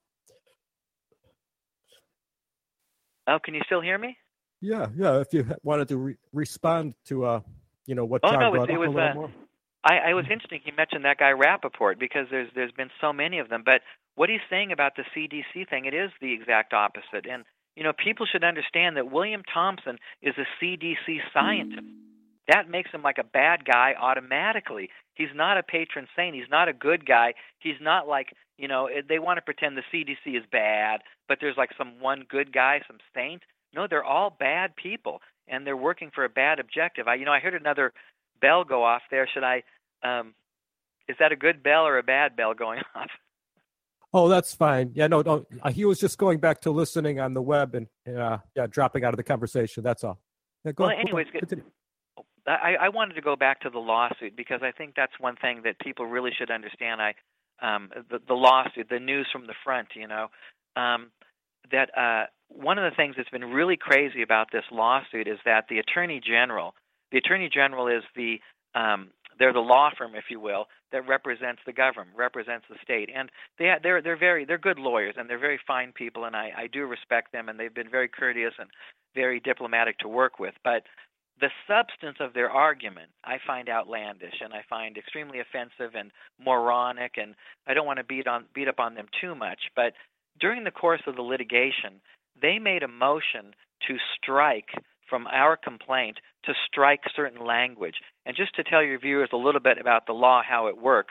Oh, can you still hear me? Yeah. If you wanted to respond to what Oh John no, brought it up was a little more. I was interested. You mentioned that guy Rappaport because there's been so many of them. But what he's saying about the CDC thing, it is the exact opposite. And people should understand that William Thompson is a CDC scientist. That makes him like a bad guy automatically. He's not a patron saint. He's not a good guy. He's not like, they want to pretend the CDC is bad, but there's like some one good guy, some saint. No, they're all bad people, and they're working for a bad objective. I heard another bell go off there. Should I, is that a good bell or a bad bell going off? Oh, that's fine. Yeah, no, he was just going back to listening on the web and dropping out of the conversation. That's all. Yeah, Anyways, I wanted to go back to the lawsuit because I think that's one thing that people really should understand. The lawsuit, the news from the front, that one of the things that's been really crazy about this lawsuit is that the Attorney General is they're the law firm, if you will, that represents the government, represents the state, and they're good lawyers and they're very fine people, and I do respect them, and they've been very courteous and very diplomatic to work with, but the substance of their argument I find outlandish and I find extremely offensive and moronic, and I don't want to beat up on them too much, but during the course of the litigation, they made a motion to strike from our complaint, to strike certain language. And just to tell your viewers a little bit about the law, how it works,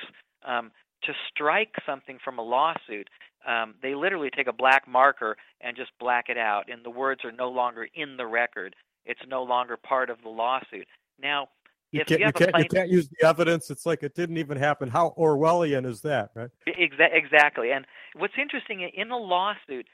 to strike something from a lawsuit, they literally take a black marker and just black it out, and the words are no longer in the record. It's no longer part of the lawsuit. Now, you can't use the evidence. It's like it didn't even happen. How Orwellian is that, right? Exactly. And what's interesting, in a lawsuit,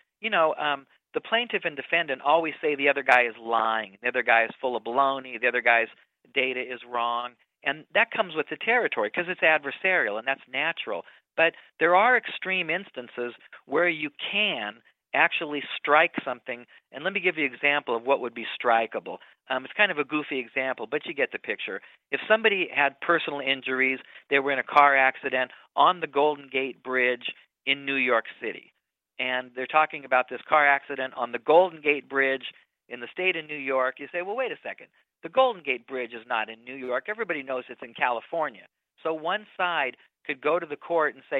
the plaintiff and defendant always say the other guy is lying, the other guy is full of baloney, the other guy's data is wrong, and that comes with the territory because it's adversarial, and that's natural. But there are extreme instances where you can actually strike something, and let me give you an example of what would be strikeable. It's kind of a goofy example, but you get the picture. If somebody had personal injuries, they were in a car accident on the Golden Gate Bridge in New York City, and they're talking about this car accident on the Golden Gate Bridge in the state of New York, you say, well, wait a second. The Golden Gate Bridge is not in New York. Everybody knows it's in California. So one side could go to the court and say,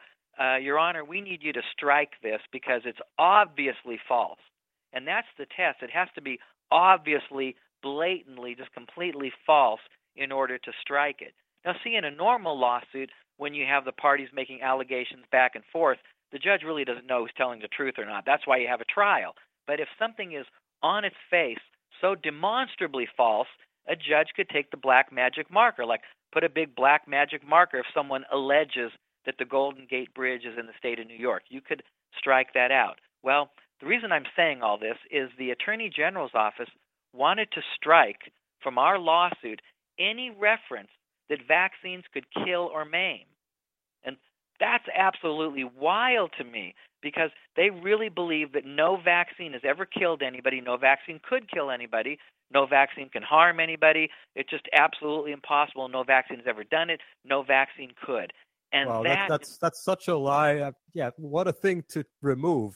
Your Honor, we need you to strike this because it's obviously false. And that's the test. It has to be obviously, blatantly, just completely false in order to strike it. Now, see, in a normal lawsuit, when you have the parties making allegations back and forth, the judge really doesn't know who's telling the truth or not. That's why you have a trial. But if something is on its face so demonstrably false, a judge could take the black magic marker, like put a big black magic marker if someone alleges that the Golden Gate Bridge is in the state of New York. You could strike that out. Well, the reason I'm saying all this is the Attorney General's office wanted to strike from our lawsuit any reference that vaccines could kill or maim. And that's absolutely wild to me because they really believe that no vaccine has ever killed anybody, no vaccine could kill anybody, no vaccine can harm anybody. It's just absolutely impossible. No vaccine has ever done it. No vaccine could. And wow, that's such a lie. Yeah, what a thing to remove,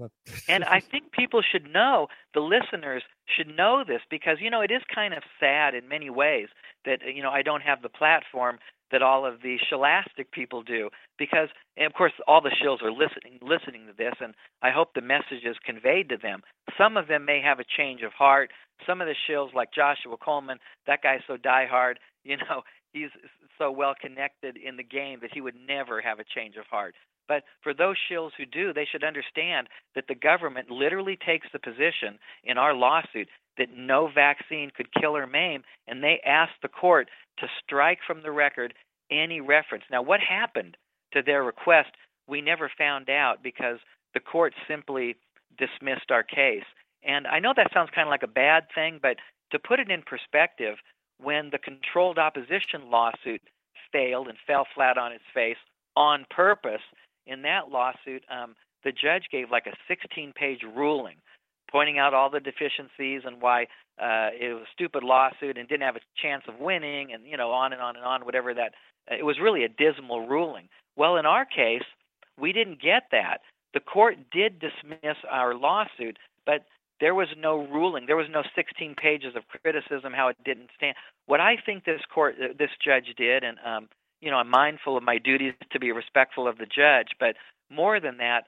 And I think people should know, the listeners should know this because, it is kind of sad in many ways that, I don't have the platform that all of the scholastic people do because, and of course, all the shills are listening to this, and I hope the message is conveyed to them. Some of them may have a change of heart. Some of the shills, like Joshua Coleman, that guy's so diehard, he's so well connected in the game that he would never have a change of heart. But for those shills who do, they should understand that the government literally takes the position in our lawsuit that no vaccine could kill or maim, and they asked the court to strike from the record any reference. Now, what happened to their request, we never found out because the court simply dismissed our case. And I know that sounds kind of like a bad thing, but to put it in perspective, when the controlled opposition lawsuit failed and fell flat on its face on purpose, in that lawsuit, the judge gave like a 16-page ruling pointing out all the deficiencies and why it was a stupid lawsuit and didn't have a chance of winning, and on and on and on, whatever that. It was really a dismal ruling. Well, in our case, we didn't get that. The court did dismiss our lawsuit, but there was no ruling. There was no 16 pages of criticism how it didn't stand. What I think this judge did, and I'm mindful of my duties to be respectful of the judge, but more than that,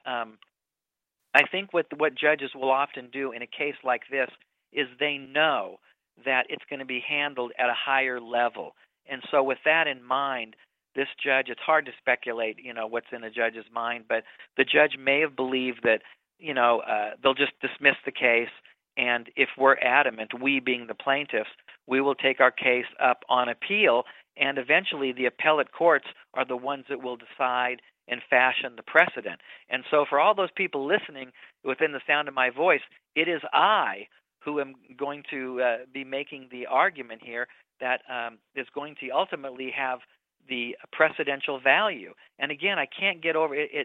I think what judges will often do in a case like this is they know that it's going to be handled at a higher level. And so with that in mind, this judge, it's hard to speculate, what's in a judge's mind, but the judge may have believed that, they'll just dismiss the case, and if we're adamant, we being the plaintiffs, we will take our case up on appeal, and eventually the appellate courts are the ones that will decide and fashion the precedent. And so for all those people listening within the sound of my voice, it is I who am going to be making the argument here that is going to ultimately have the precedential value. And again, I can't get over it.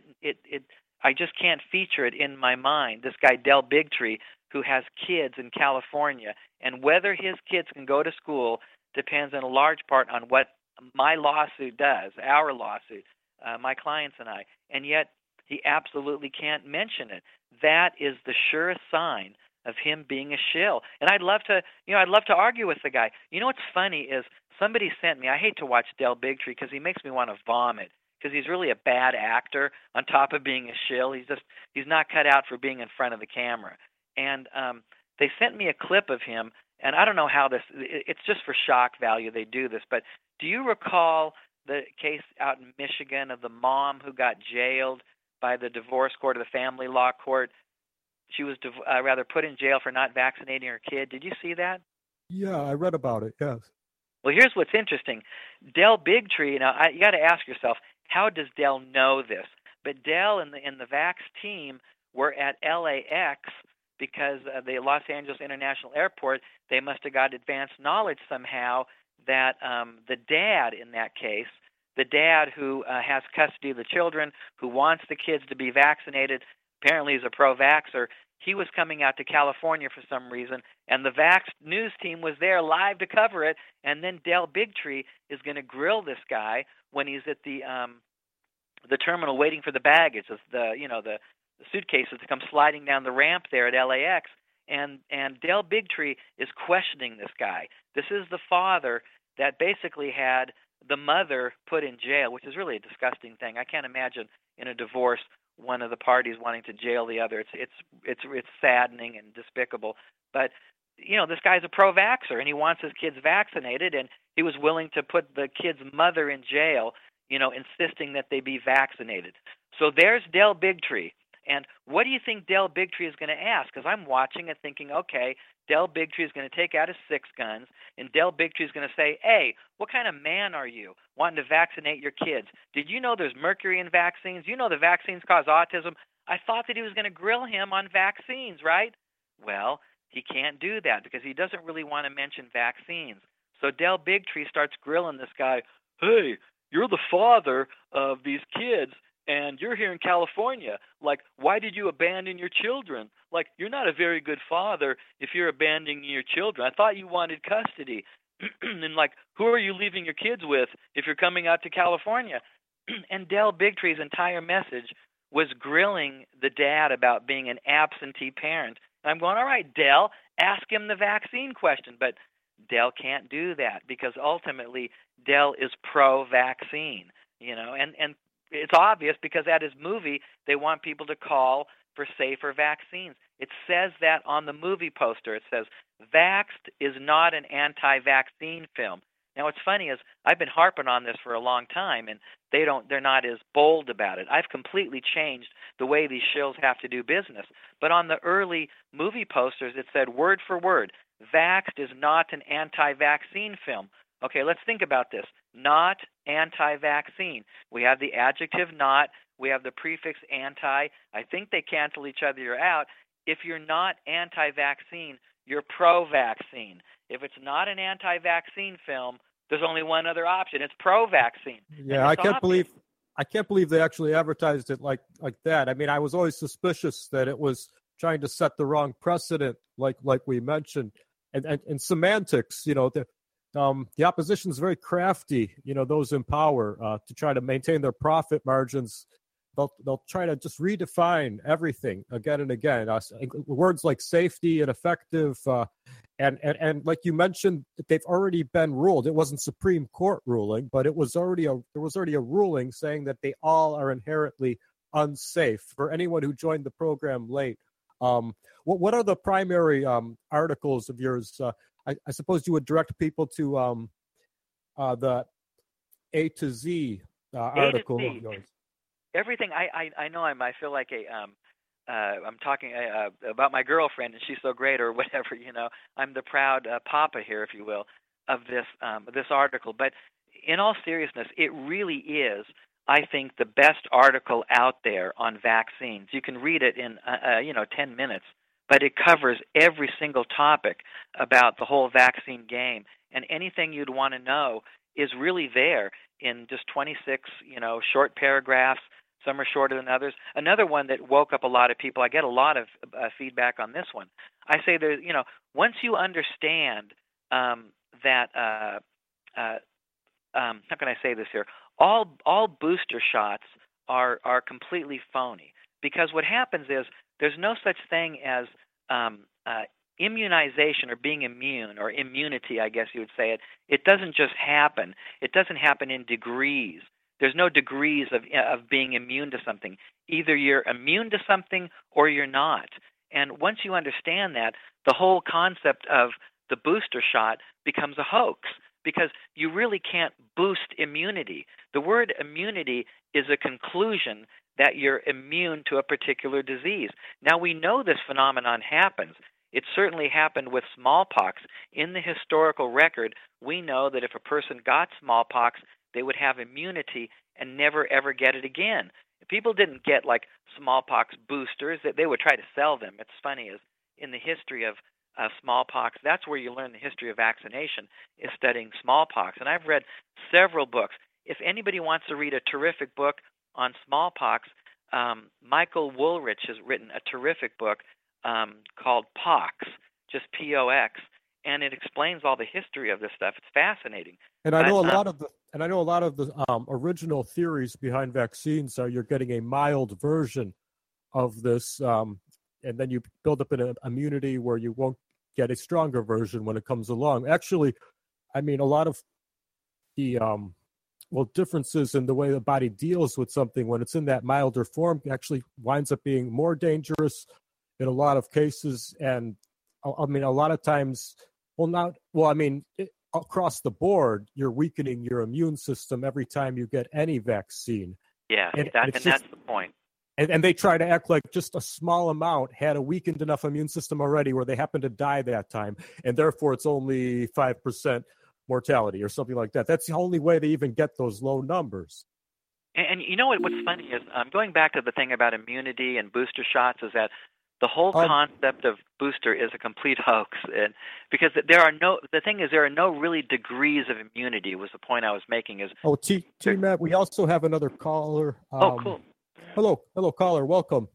I just can't feature it in my mind. This guy, Del Bigtree, who has kids in California, and whether his kids can go to school depends in a large part on what my lawsuit does, our lawsuit, my clients and I. And yet he absolutely can't mention it. That is the surest sign of him being a shill. And I'd love to argue with the guy. What's funny is somebody sent me, I hate to watch Del Bigtree because he makes me want to vomit, because he's really a bad actor on top of being a shill. He's not cut out for being in front of the camera. And they sent me a clip of him, and I don't know how it's just for shock value they do this, but do you recall the case out in Michigan of the mom who got jailed by the divorce court or the family law court? She was put in jail for not vaccinating her kid. Did you see that? Yeah, I read about it, yes. Well, here's what's interesting. Del Bigtree, you got to ask yourself, how does Del know this? But Del and the Vax team were at LAX because the Los Angeles International Airport, they must have got advanced knowledge somehow that the dad in that case, the dad who has custody of the children, who wants the kids to be vaccinated, apparently is a pro-vaxxer, he was coming out to California for some reason, and the Vax news team was there live to cover it, and then Del Bigtree is going to grill this guy when he's at the terminal waiting for the baggage, the suitcases to come sliding down the ramp there at LAX, and Del Bigtree is questioning this guy. This is the father that basically had the mother put in jail, which is really a disgusting thing. I can't imagine in a divorce one of the parties wanting to jail the other. It's saddening and despicable. But this guy's a pro-vaxxer, and he wants his kids vaccinated, and he was willing to put the kid's mother in jail, insisting that they be vaccinated. So there's Del Bigtree. And what do you think Del Bigtree is going to ask? Because I'm watching it thinking, okay, Del Bigtree is going to take out his 6 guns, and Del Bigtree is going to say, hey, what kind of man are you wanting to vaccinate your kids? Did you know there's mercury in vaccines? You know the vaccines cause autism? I thought that he was going to grill him on vaccines, right? Well, he can't do that because he doesn't really want to mention vaccines. So Del Bigtree starts grilling this guy, hey, you're the father of these kids, and you're here in California. Like, why did you abandon your children? Like, you're not a very good father if you're abandoning your children. I thought you wanted custody. And, like, who are you leaving your kids with if you're coming out to California? And Del Bigtree's entire message was grilling the dad about being an absentee parent. And I'm going, all right, Del, ask him the vaccine question. But Del can't do that because ultimately Del is pro-vaccine, and it's obvious because at his movie, they want people to call for safer vaccines. It says that on the movie poster. It says, Vaxxed is not an anti-vaccine film. Now, what's funny is I've been harping on this for a long time, and they're not as bold about it. I've completely changed the way these shills have to do business. But on the early movie posters, it said word for word, Vaxxed is not an anti-vaccine film. Okay, let's think about this. Not anti-vaccine. We have the adjective not. We have the prefix anti. I think they cancel each other out. If you're not anti-vaccine, you're pro-vaccine. If it's not an anti-vaccine film, there's only one other option. It's pro-vaccine. Yeah, I can't believe I can't believe they actually advertised it like that. I mean, I was always suspicious that it was trying to set the wrong precedent, like we mentioned, and semantics. The opposition is very crafty. Those in power to try to maintain their profit margins. They'll try to just redefine everything again and again. Words like safety and effective, and like you mentioned, they've already been ruled. It wasn't Supreme Court ruling, but there was already a ruling saying that they all are inherently unsafe. For anyone who joined the program late, what are the primary articles of yours? I suppose you would direct people to the A to Z article of yours. Everything I know. I feel like I'm talking about my girlfriend, and she's so great, or whatever. I'm the proud papa here, if you will, of this article. But in all seriousness, it really is, I think, the best article out there on vaccines. You can read it in 10 minutes, but it covers every single topic about the whole vaccine game, and anything you'd want to know is really there in just 26 short paragraphs. Some are shorter than others. Another one that woke up a lot of people, I get a lot of feedback on this one. I say there, once you understand that, how can I say this here? All booster shots are completely phony, because what happens is there's no such thing as immunization or being immune, or immunity, I guess you would say it. It doesn't just happen. It doesn't happen in degrees. There's no degrees of being immune to something. Either you're immune to something or you're not. And once you understand that, the whole concept of the booster shot becomes a hoax, because you really can't boost immunity. The word immunity is a conclusion that you're immune to a particular disease. Now, we know this phenomenon happens. It certainly happened with smallpox. In the historical record, we know that if a person got smallpox, they would have immunity and never, ever get it again. People didn't get like smallpox boosters. They would try to sell them. It's funny, is in the history of smallpox, that's where you learn the history of vaccination, is studying smallpox. And I've read several books. If anybody wants to read a terrific book on smallpox, Michael Woolrich has written a terrific book called Pox, just P-O-X, and it explains all the history of this stuff. It's fascinating. And I know a lot of the original theories behind vaccines are you're getting a mild version of this, and then you build up an immunity where you won't get a stronger version when it comes along. Actually, I mean, a lot of the differences in the way the body deals with something when it's in that milder form actually winds up being more dangerous in a lot of cases. And I mean, a lot of times, across the board, you're weakening your immune system every time you get any vaccine. Yeah, that's the point. And they try to act like just a small amount had a weakened enough immune system already where they happen to die that time, and therefore it's only 5% mortality or something like that. That's the only way they even get those low numbers. And you know what's funny is, going back to the thing about immunity and booster shots, is that the whole concept of booster is a complete hoax, and because there are no really degrees of immunity. Was the point I was making? Is Matt, we also have another caller. Cool. Hello, caller. Welcome.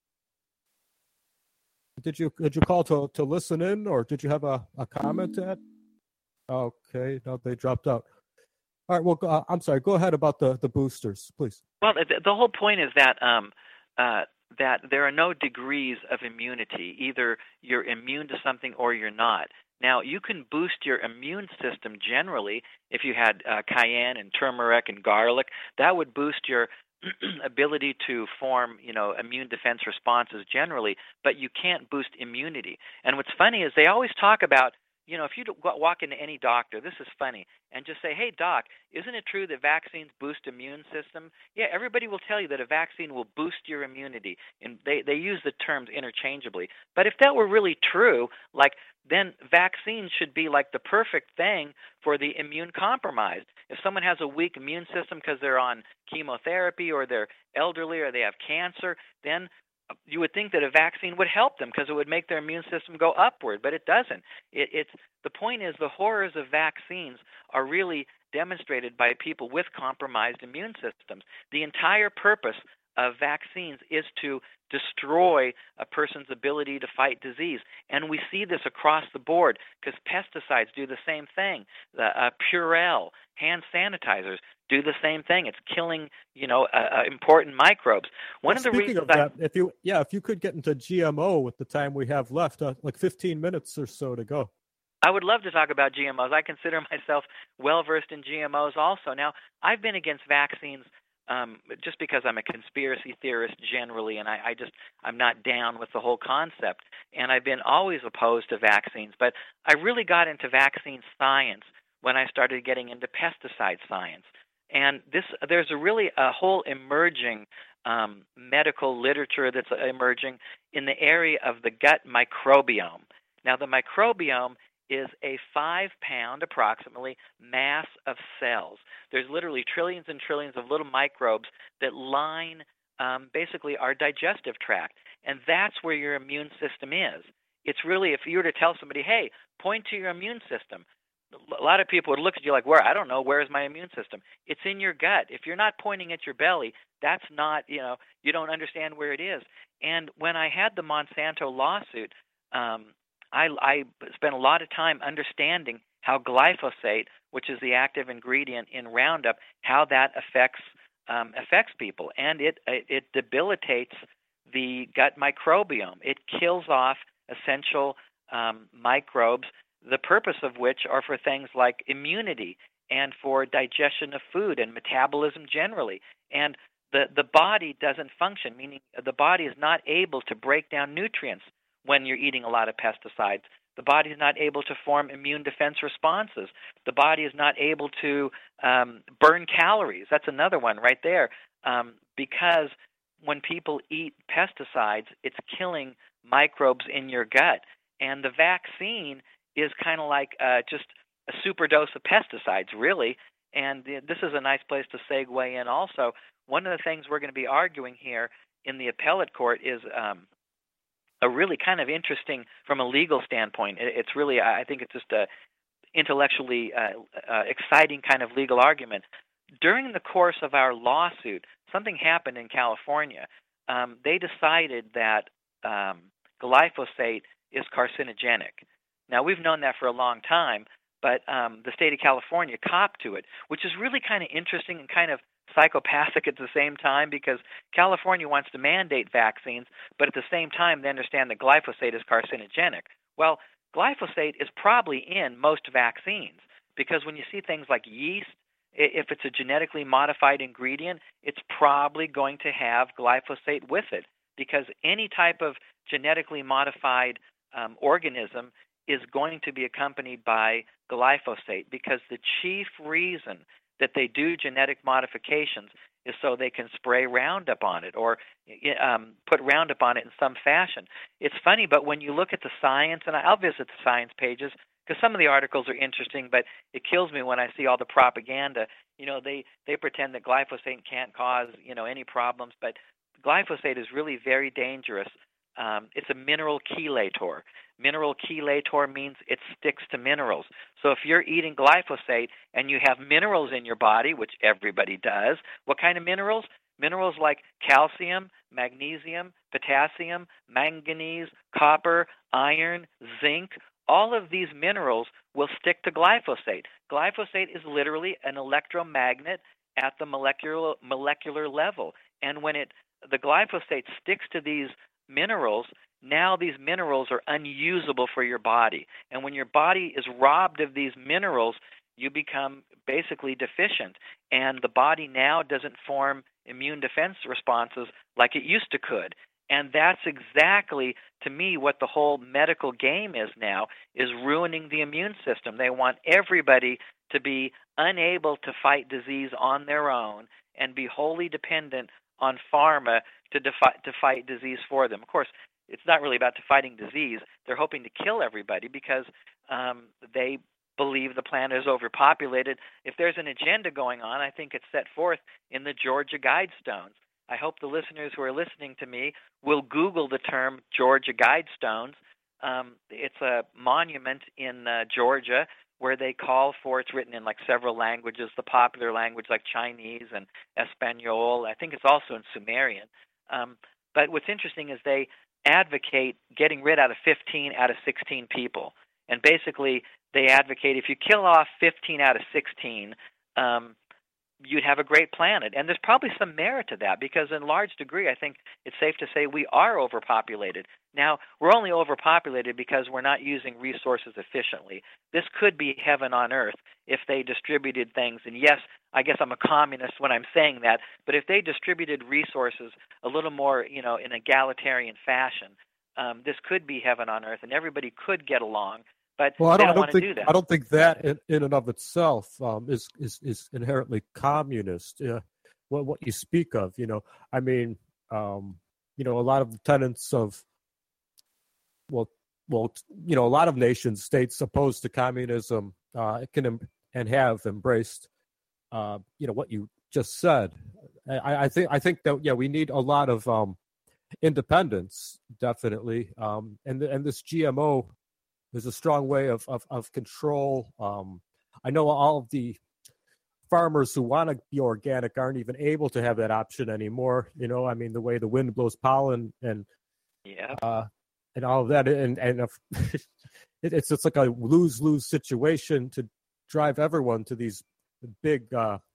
Did you call to listen in, or did you have a comment to add? Okay, no, they dropped out. All right. Well, I'm sorry. Go ahead about the boosters, please. Well, the whole point is that that there are no degrees of immunity. Either you're immune to something or you're not. Now, you can boost your immune system generally if you had cayenne and turmeric and garlic. That would boost your ability to form, immune defense responses generally, but you can't boost immunity. And what's funny is they always talk about, if you walk into any doctor, this is funny, and just say, hey, doc, isn't it true that vaccines boost immune system? Yeah, everybody will tell you that a vaccine will boost your immunity, and they use the terms interchangeably. But if that were really true, then vaccines should be like the perfect thing for the immune compromised. If someone has a weak immune system because they're on chemotherapy or they're elderly or they have cancer, then you would think that a vaccine would help them because it would make their immune system go upward, but it doesn't. It's the point is the horrors of vaccines are really demonstrated by people with compromised immune systems. The entire purpose of vaccines is to destroy a person's ability to fight disease. And we see this across the board because pesticides do the same thing. The Purell, hand sanitizers do the same thing. It's killing, important microbes. One of the Speaking reasons of that, if you could get into GMO with the time we have left, like 15 minutes or so to go. I would love to talk about GMOs. I consider myself well-versed in GMOs also. Now, I've been against vaccines just because I'm a conspiracy theorist generally, and I'm not down with the whole concept. And I've been always opposed to vaccines. But I really got into vaccine science when I started getting into pesticide science. And there's really a whole emerging medical literature that's emerging in the area of the gut microbiome. Now, the microbiome is a 5-pound, approximately, mass of cells. There's literally trillions and trillions of little microbes that line basically our digestive tract, and that's where your immune system is. It's really, if you were to tell somebody, hey, point to your immune system, a lot of people would look at you like, where? I don't know. Where is my immune system? It's in your gut. If you're not pointing at your belly, that's not, you don't understand where it is. And when I had the Monsanto lawsuit, I spent a lot of time understanding how glyphosate, which is the active ingredient in Roundup, how that affects people, and it debilitates the gut microbiome. It kills off essential microbes, the purpose of which are for things like immunity and for digestion of food and metabolism generally. And the body doesn't function, meaning the body is not able to break down nutrients when you're eating a lot of pesticides. The body is not able to form immune defense responses. The body is not able to burn calories. That's another one right there. Because when people eat pesticides, it's killing microbes in your gut. And the vaccine is kind of like just a super dose of pesticides, really. And this is a nice place to segue in also. One of the things we're going to be arguing here in the appellate court is a really kind of interesting from a legal standpoint. It's really, I think it's just a intellectually exciting kind of legal argument. During the course of our lawsuit, something happened in California. They decided that glyphosate is carcinogenic. Now, we've known that for a long time, but the state of California copped to it, which is really kind of interesting and kind of psychopathic at the same time, because California wants to mandate vaccines, but at the same time they understand that glyphosate is carcinogenic. Well, glyphosate is probably in most vaccines, because when you see things like yeast, if it's a genetically modified ingredient, it's probably going to have glyphosate with it, because any type of genetically modified organism is going to be accompanied by glyphosate, because the chief reason that they do genetic modifications is so they can spray Roundup on it or put Roundup on it in some fashion. It's funny, but when you look at the science, and I'll visit the science pages because some of the articles are interesting, but it kills me when I see all the propaganda. They pretend that glyphosate can't cause, any problems, but glyphosate is really very dangerous. It's a mineral chelator. Mineral chelator means it sticks to minerals. So if you're eating glyphosate and you have minerals in your body, which everybody does, what kind of minerals? Minerals like calcium, magnesium, potassium, manganese, copper, iron, zinc. All of these minerals will stick to glyphosate. Glyphosate is literally an electromagnet at the molecular level. And when the glyphosate sticks to these minerals, now these minerals are unusable for your body. And when your body is robbed of these minerals, you become basically deficient. And the body now doesn't form immune defense responses like it used to could. And that's exactly, to me, what the whole medical game is now, is ruining the immune system. They want everybody to be unable to fight disease on their own and be wholly dependent on pharma to fight disease for them. Of course, it's not really about fighting disease. They're hoping to kill everybody because they believe the planet is overpopulated. If there's an agenda going on, I think it's set forth in the Georgia Guidestones. I hope the listeners who are listening to me will Google the term Georgia Guidestones. It's a monument in Georgia where they call for, it's written in like several languages, the popular language like Chinese and Espanol. I think it's also in Sumerian. But what's interesting is they advocate getting rid of 15 out of 16 people. And basically they advocate if you kill off 15 out of 16, you'd have a great planet. And there's probably some merit to that because in large degree, I think it's safe to say we are overpopulated. Now, we're only overpopulated because we're not using resources efficiently. This could be heaven on earth if they distributed things. And yes, I guess I'm a communist when I'm saying that, but if they distributed resources a little more, in an egalitarian fashion, this could be heaven on earth and everybody could get along. But they don't want to do that. I don't think that in and of itself is inherently communist. What you speak of, I mean, a lot of the tenets of, a lot of nations, states opposed to communism, can and have embraced, what you just said. I think that we need a lot of independence, definitely, and this GMO. There's a strong way of control. I know all of the farmers who want to be organic aren't even able to have that option anymore. I mean, the way the wind blows pollen and all of that, and it's like a lose-lose situation to drive everyone to these big,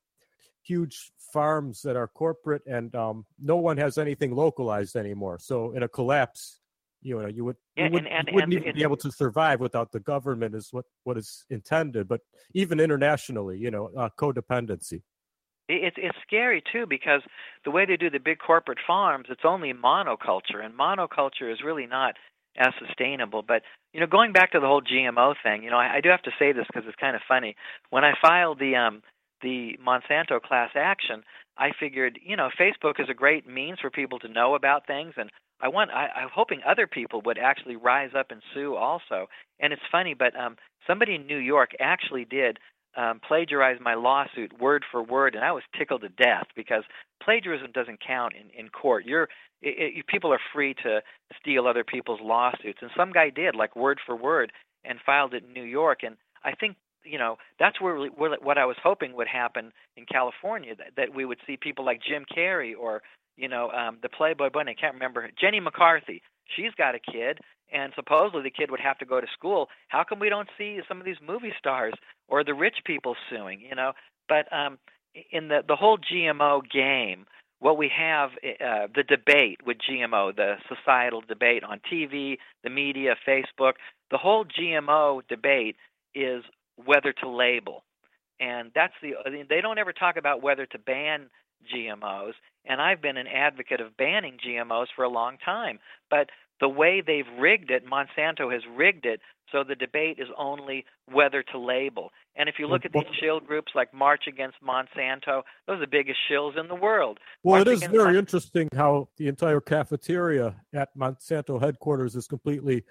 huge farms that are corporate, and no one has anything localized anymore. So in a collapse, you wouldn't even be able to survive without the government is what is intended. But even internationally, codependency. It's scary too because the way they do the big corporate farms, it's only monoculture, and monoculture is really not as sustainable. But going back to the whole GMO thing, I do have to say this because it's kind of funny. When I filed the Monsanto class action, I figured Facebook is a great means for people to know about things, and I'm hoping other people would actually rise up and sue also. And it's funny, but somebody in New York actually did plagiarize my lawsuit word for word, and I was tickled to death because plagiarism doesn't count in court. People are free to steal other people's lawsuits, and some guy did, like word for word, and filed it in New York. And I think that's where what I was hoping would happen in California, that we would see people like Jim Carrey or the Playboy Bunny, I can't remember, Jenny McCarthy. She's got a kid, and supposedly the kid would have to go to school. How come we don't see some of these movie stars or the rich people suing, But in the whole GMO game, what we have, the debate with GMO, the societal debate on TV, the media, Facebook, the whole GMO debate is whether to label. And they don't ever talk about whether to ban GMOs, and I've been an advocate of banning GMOs for a long time. But the way they've rigged it, Monsanto has rigged it, so the debate is only whether to label. And if you look at these shill groups like March Against Monsanto, those are the biggest shills in the world. Well, it is very interesting how the entire cafeteria at Monsanto headquarters is completely,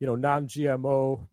non-GMO,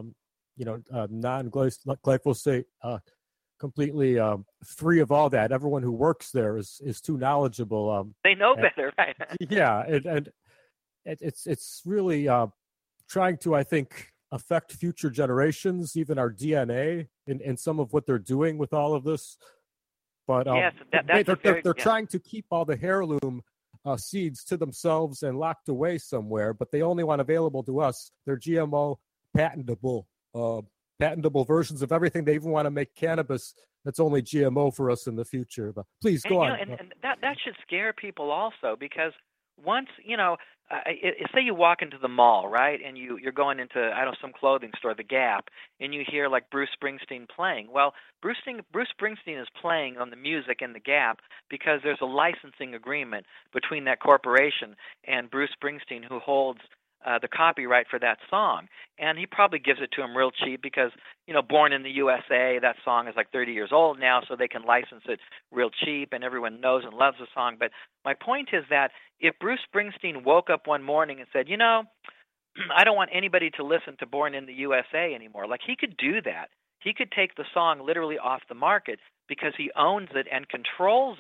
non-glyphosate, completely free of all that. Everyone who works there is too knowledgeable. They know better, right? Yeah, and it's really trying to, I think, affect future generations, even our DNA, in some of what they're doing with all of this. But yes, they're trying to keep all the heirloom seeds to themselves and locked away somewhere, but they only want available to us. They're GMO patentable versions of everything. They even want to make cannabis that's only GMO for us in the future. But please go on. And that should scare people also, because once, say you walk into the mall, right, and you're going into, some clothing store, the Gap, and you hear like Bruce Springsteen playing. Well, Bruce Springsteen is playing on the music in the Gap because there's a licensing agreement between that corporation and Bruce Springsteen, who holds the copyright for that song. And he probably gives it to him real cheap because, Born in the USA, that song is like 30 years old now, so they can license it real cheap and everyone knows and loves the song. But my point is that if Bruce Springsteen woke up one morning and said, I don't want anybody to listen to Born in the USA anymore, like he could do that. He could take the song literally off the market because he owns it and controls it.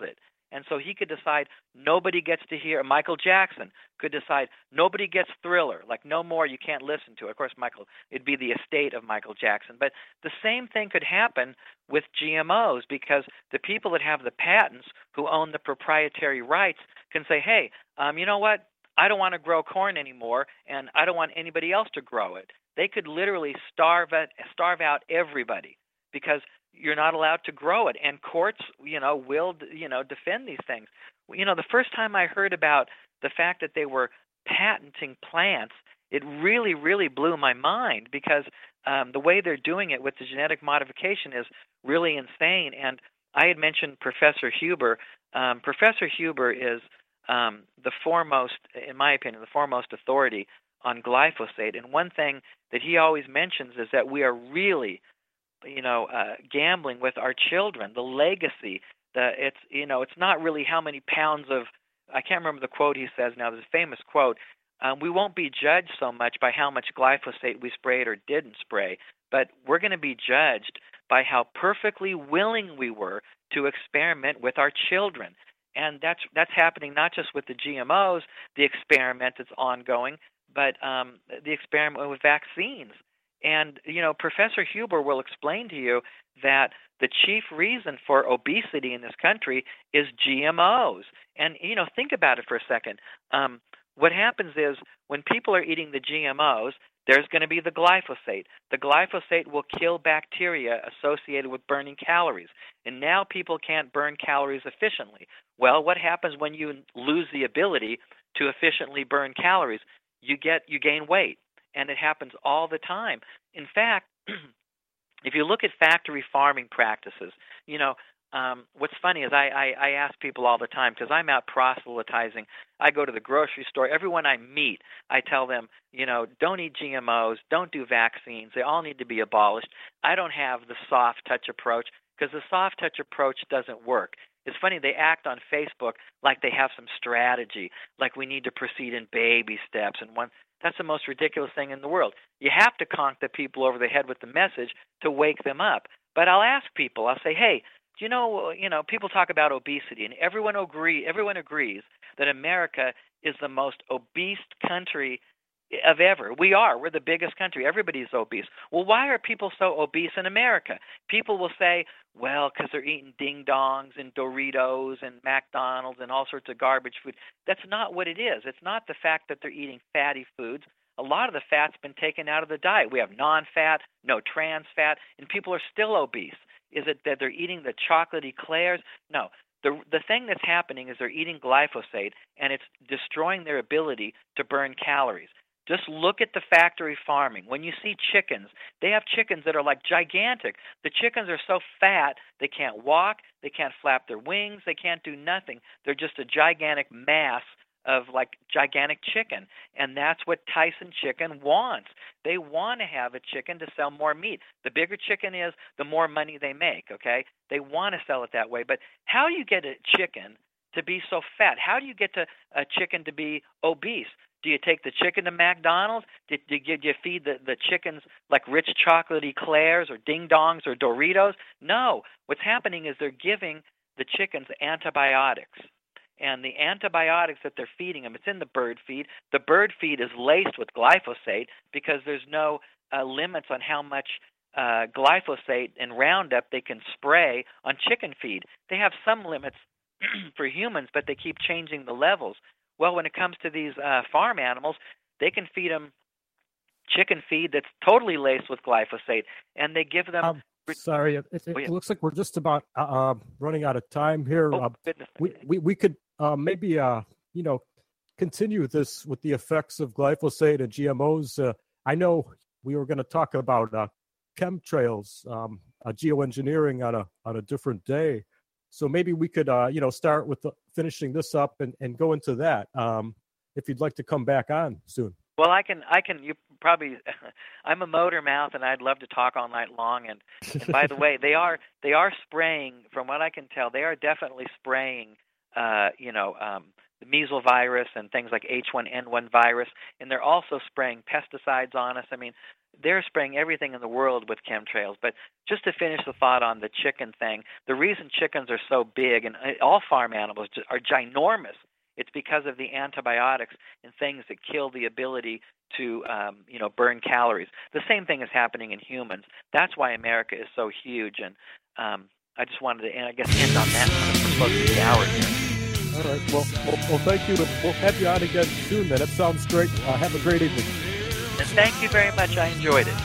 And so he could decide nobody gets to hear. Michael Jackson could decide nobody gets Thriller, like no more, you can't listen to it. Of course, it'd be the estate of Michael Jackson. But the same thing could happen with GMOs, because the people that have the patents, who own the proprietary rights, can say, hey, you know what? I don't want to grow corn anymore, and I don't want anybody else to grow it. They could literally starve out everybody, because you're not allowed to grow it, and courts, will, defend these things. The first time I heard about the fact that they were patenting plants, it really, really blew my mind, because the way they're doing it with the genetic modification is really insane. And I had mentioned Professor Huber. Professor Huber is the foremost, in my opinion, the foremost authority on glyphosate. And one thing that he always mentions is that we are really, gambling with our children. The legacy, it's not really how many pounds of, I can't remember the quote he says now. There's a famous quote. We won't be judged so much by how much glyphosate we sprayed or didn't spray, but we're going to be judged by how perfectly willing we were to experiment with our children. And that's happening not just with the GMOs, the experiment that's ongoing, but the experiment with vaccines. And, Professor Huber will explain to you that the chief reason for obesity in this country is GMOs. And, think about it for a second. What happens is when people are eating the GMOs, there's going to be the glyphosate. The glyphosate will kill bacteria associated with burning calories. And now people can't burn calories efficiently. Well, what happens when you lose the ability to efficiently burn calories? You gain weight, and it happens all the time. In fact, if you look at factory farming practices, what's funny is I ask people all the time, because I'm out proselytizing. I go to the grocery store. Everyone I meet, I tell them, don't eat GMOs, don't do vaccines. They all need to be abolished. I don't have the soft touch approach, because the soft touch approach doesn't work. It's funny, they act on Facebook like they have some strategy, like we need to proceed in baby steps. And that's the most ridiculous thing in the world. You have to conk the people over the head with the message to wake them up. But I'll ask people, I'll say, hey, people talk about obesity, and everyone agrees that America is the most obese country of ever. We're the biggest country. Everybody's obese. Well, why are people so obese in America? People will say, well, because they're eating ding-dongs and Doritos and McDonald's and all sorts of garbage food. That's not what it is. It's not the fact that they're eating fatty foods. A lot of the fat's been taken out of the diet. We have non-fat, no trans fat, and people are still obese. Is it that they're eating the chocolate eclairs? No. The thing that's happening is they're eating glyphosate, and it's destroying their ability to burn calories. Just look at the factory farming. When you see chickens, they have chickens that are like gigantic. The chickens are so fat, they can't walk, they can't flap their wings, they can't do nothing. They're just a gigantic mass of like gigantic chicken. And that's what Tyson Chicken wants. They want to have a chicken to sell more meat. The bigger chicken is, the more money they make, okay? They want to sell it that way. But how do you get a chicken to be so fat? How do you get a chicken to be obese? Do you take the chicken to McDonald's? Do you feed the chickens like rich chocolate eclairs or ding-dongs or Doritos? No. What's happening is they're giving the chickens antibiotics. And the antibiotics that they're feeding them, it's in the bird feed. The bird feed is laced with glyphosate because there's no limits on how much glyphosate and Roundup they can spray on chicken feed. They have some limits for humans, but they keep changing the levels. Well, when it comes to these farm animals, they can feed them chicken feed that's totally laced with glyphosate, and they give them... Sorry, it looks like we're just about running out of time here. We could maybe continue this with the effects of glyphosate and GMOs. I know we were going to talk about chemtrails, geoengineering on a different day. So maybe we could start with finishing this up and go into that. If you'd like to come back on soon. Well, I can. You probably. I'm a motor mouth, and I'd love to talk all night long. And by the way, they are spraying. From what I can tell, they are definitely spraying. The measles virus and things like H1N1 virus, and they're also spraying pesticides on us. I mean, they're spraying everything in the world with chemtrails. But just to finish the thought on the chicken thing, the reason chickens are so big, and all farm animals are ginormous, it's because of the antibiotics and things that kill the ability to burn calories. The same thing is happening in humans. That's why America is so huge. And I just wanted to, I guess, end on that since we're supposed to be hours here. All right. Well, thank you. We'll have you on again soon, then. It sounds great. Have a great evening. And thank you very much. I enjoyed it.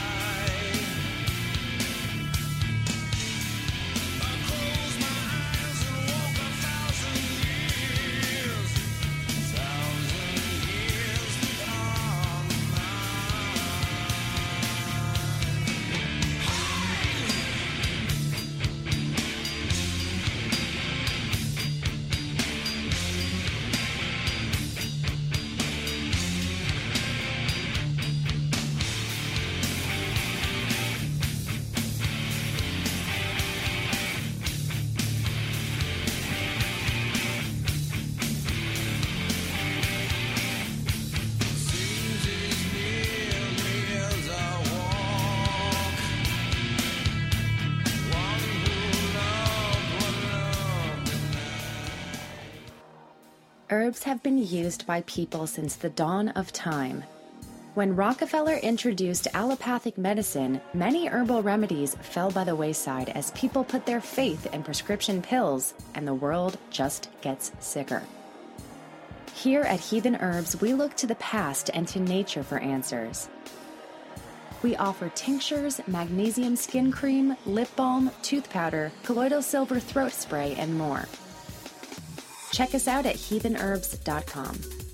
Herbs have been used by people since the dawn of time. When Rockefeller introduced allopathic medicine, many herbal remedies fell by the wayside as people put their faith in prescription pills, and the world just gets sicker. Here at Heathen Herbs, we look to the past and to nature for answers. We offer tinctures, magnesium skin cream, lip balm, tooth powder, colloidal silver throat spray, and more. Check us out at heathenherbs.com.